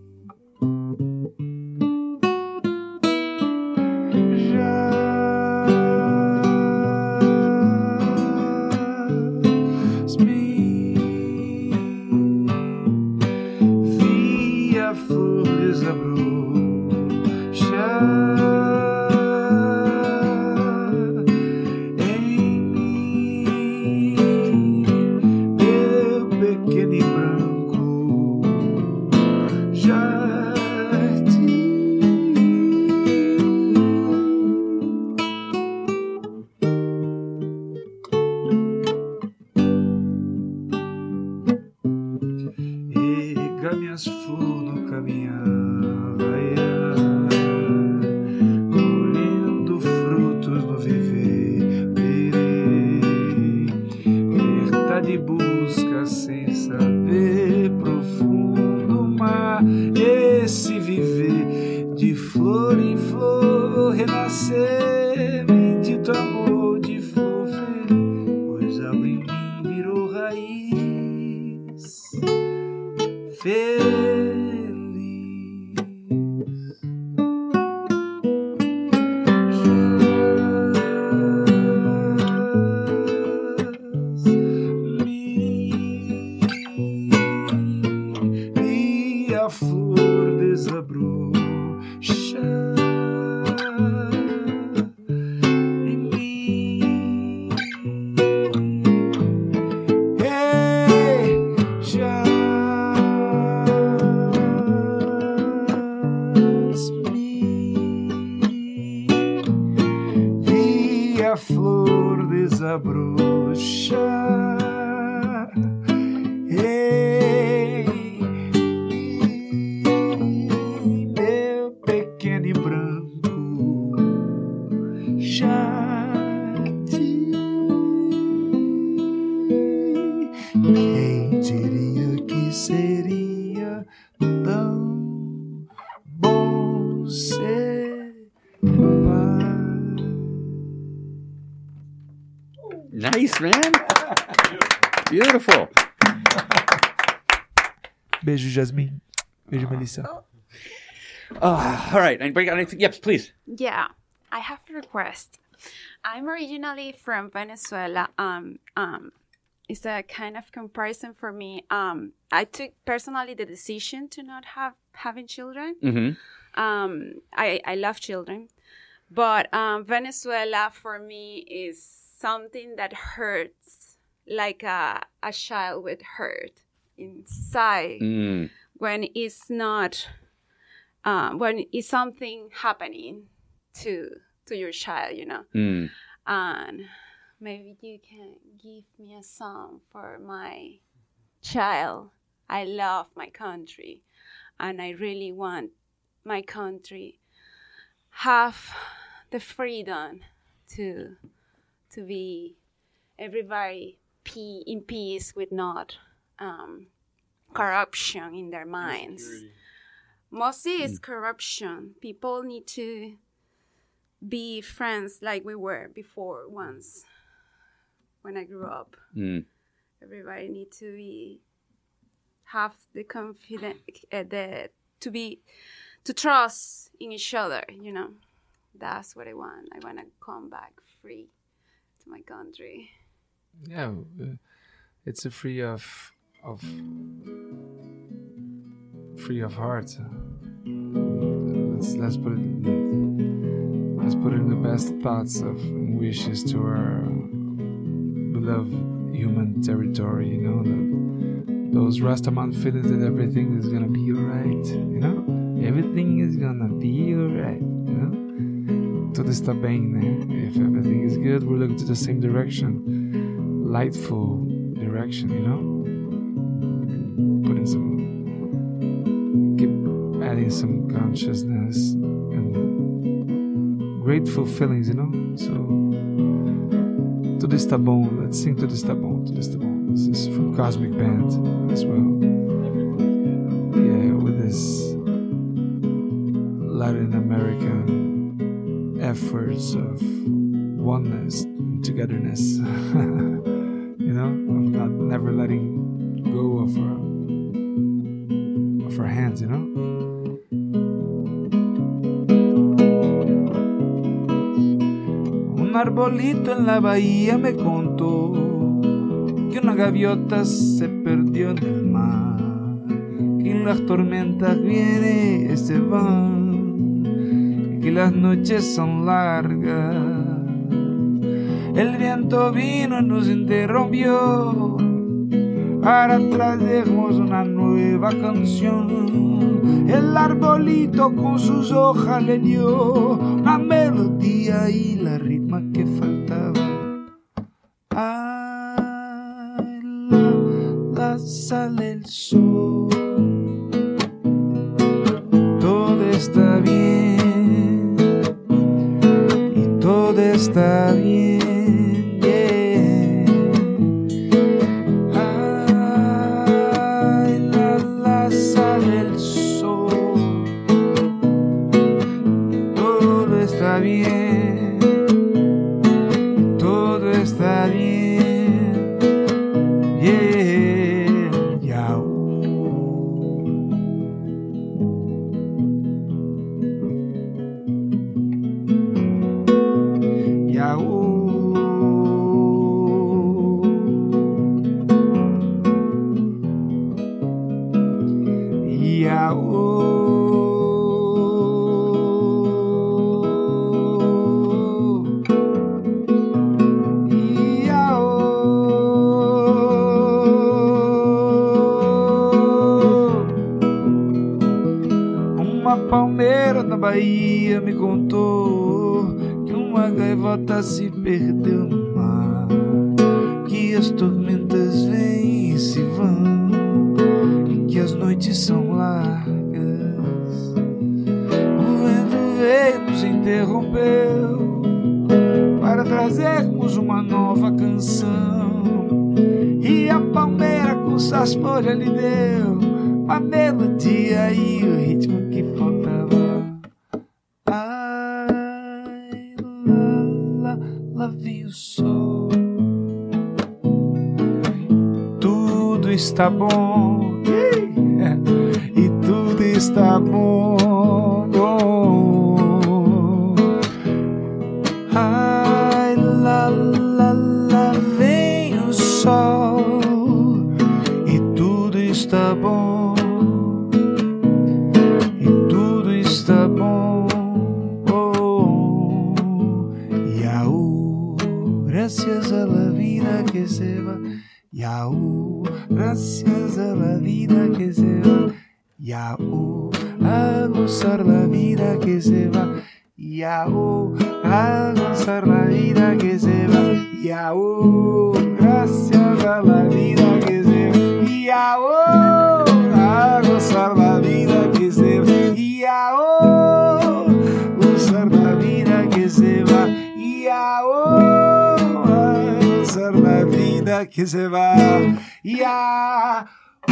Jasmine, vi a flor desabrochar em mim, meu pequeno e branco jardim. Ega minhas flores no caminhar, vai, colhendo frutos no viver, verei, verdade busca sem saber, profundo mar, esse viver, de flor em flor renascer, bendito amor de flor feliz. chá. Ei, meu pequeno e branco jardim. Quem diria que seria tão bom ser pai? Nice, man. Beautiful. Beijo, Jasmine. Beijo, Melissa. Oh, all right. Anybody got anything? Yes, please. Yeah, I have a request. I'm originally from Venezuela. Um, um, it's a kind of comparison for me. Um, I took personally the decision to not have having children. Mm-hmm. Um, I, I love children, but um, Venezuela for me is something that hurts, like a, a child would hurt inside Mm. when it's not, uh, when it's something happening to to your child, you know. Mm. And maybe you can give me a song for my child. I love my country, and I really want my country have the freedom to to be everybody pe- in peace with not um, corruption in their minds. Security. Mostly it's corruption. People need to be friends like we were before once when I grew up. Mm. Everybody need to be have the confidence, uh, the to be to trust in each other. You know, that's what I want. I want to come back free to my country. Yeah, uh, it's a free of of free of heart. Let's let's put it let's put in the best thoughts of wishes to our beloved human territory. You know, the, those Rastaman feelings that everything is gonna be alright. You know, everything is gonna be alright. You know, tudo está bem, né? If everything is good, we're looking to the same direction, lightful direction. You know, putting some, keep adding some consciousness and grateful feelings. You know, so tudo está bom. Let's sing tudo está bom. Tudo está bom. This is from Cosmic Band as well. Yeah, with this Latin American efforts of oneness and togetherness. You know, of not never letting go of our of our hands. You know. Un arbolito en la bahía me contó que una gaviota se perdió en el mar, que las tormentas vienen y se van, y que las noches son largas. El viento vino y nos interrumpió, ahora traemos una nueva canción. El arbolito con sus hojas le dio una melodía y la ritmo que faltaba. Ay, la, la sale el sol, todo está bien y todo está bien. Bien, todo está bien, yeah, yeah. Yeah. Yeah. Palmeira na Bahia me contou que uma gaivota se perdeu no mar, as tormentas vêm e se vão, e que as noites são largas. O vento veio, nos interrompeu para trazermos uma nova canção, e a palmeira com suas folhas lhe deu a melodia e o ritmo que faltava. Ai, lá, lá, lá vem o sol. Tudo está bom, e tudo está bom. Ai, lá, lá, lá vem o sol, e tudo está bom. Está bom, oh, Yaú, gracias a la vida que se va. Yaú, gracias a la vida que se va. Yaú, a gozar la vida que se va. Yaú, a gozar la vida que se va. Yaú, gracias a la vida que se va. Yaú, a gozar la vida que se va. Yaó, gozar la vida que se va. Yaó, gozar la vida que se va. Yaó.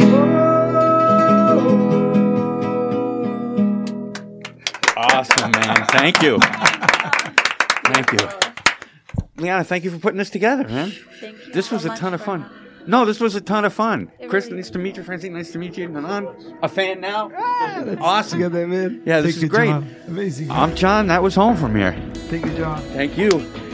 Awesome, man. Thank you. Thank you. Liana, thank you for putting this together, man. Thank you This so was a much ton of for fun. having- No, this was a ton of fun. It Chris, really nice is. to meet you. Francine, nice to meet you. Nanan, a fan now. Ah, that's Awesome. together, man. Yeah, this Thank is you, great. John. Amazing. I'm John. That was home from here. Thank you, John. Thank you.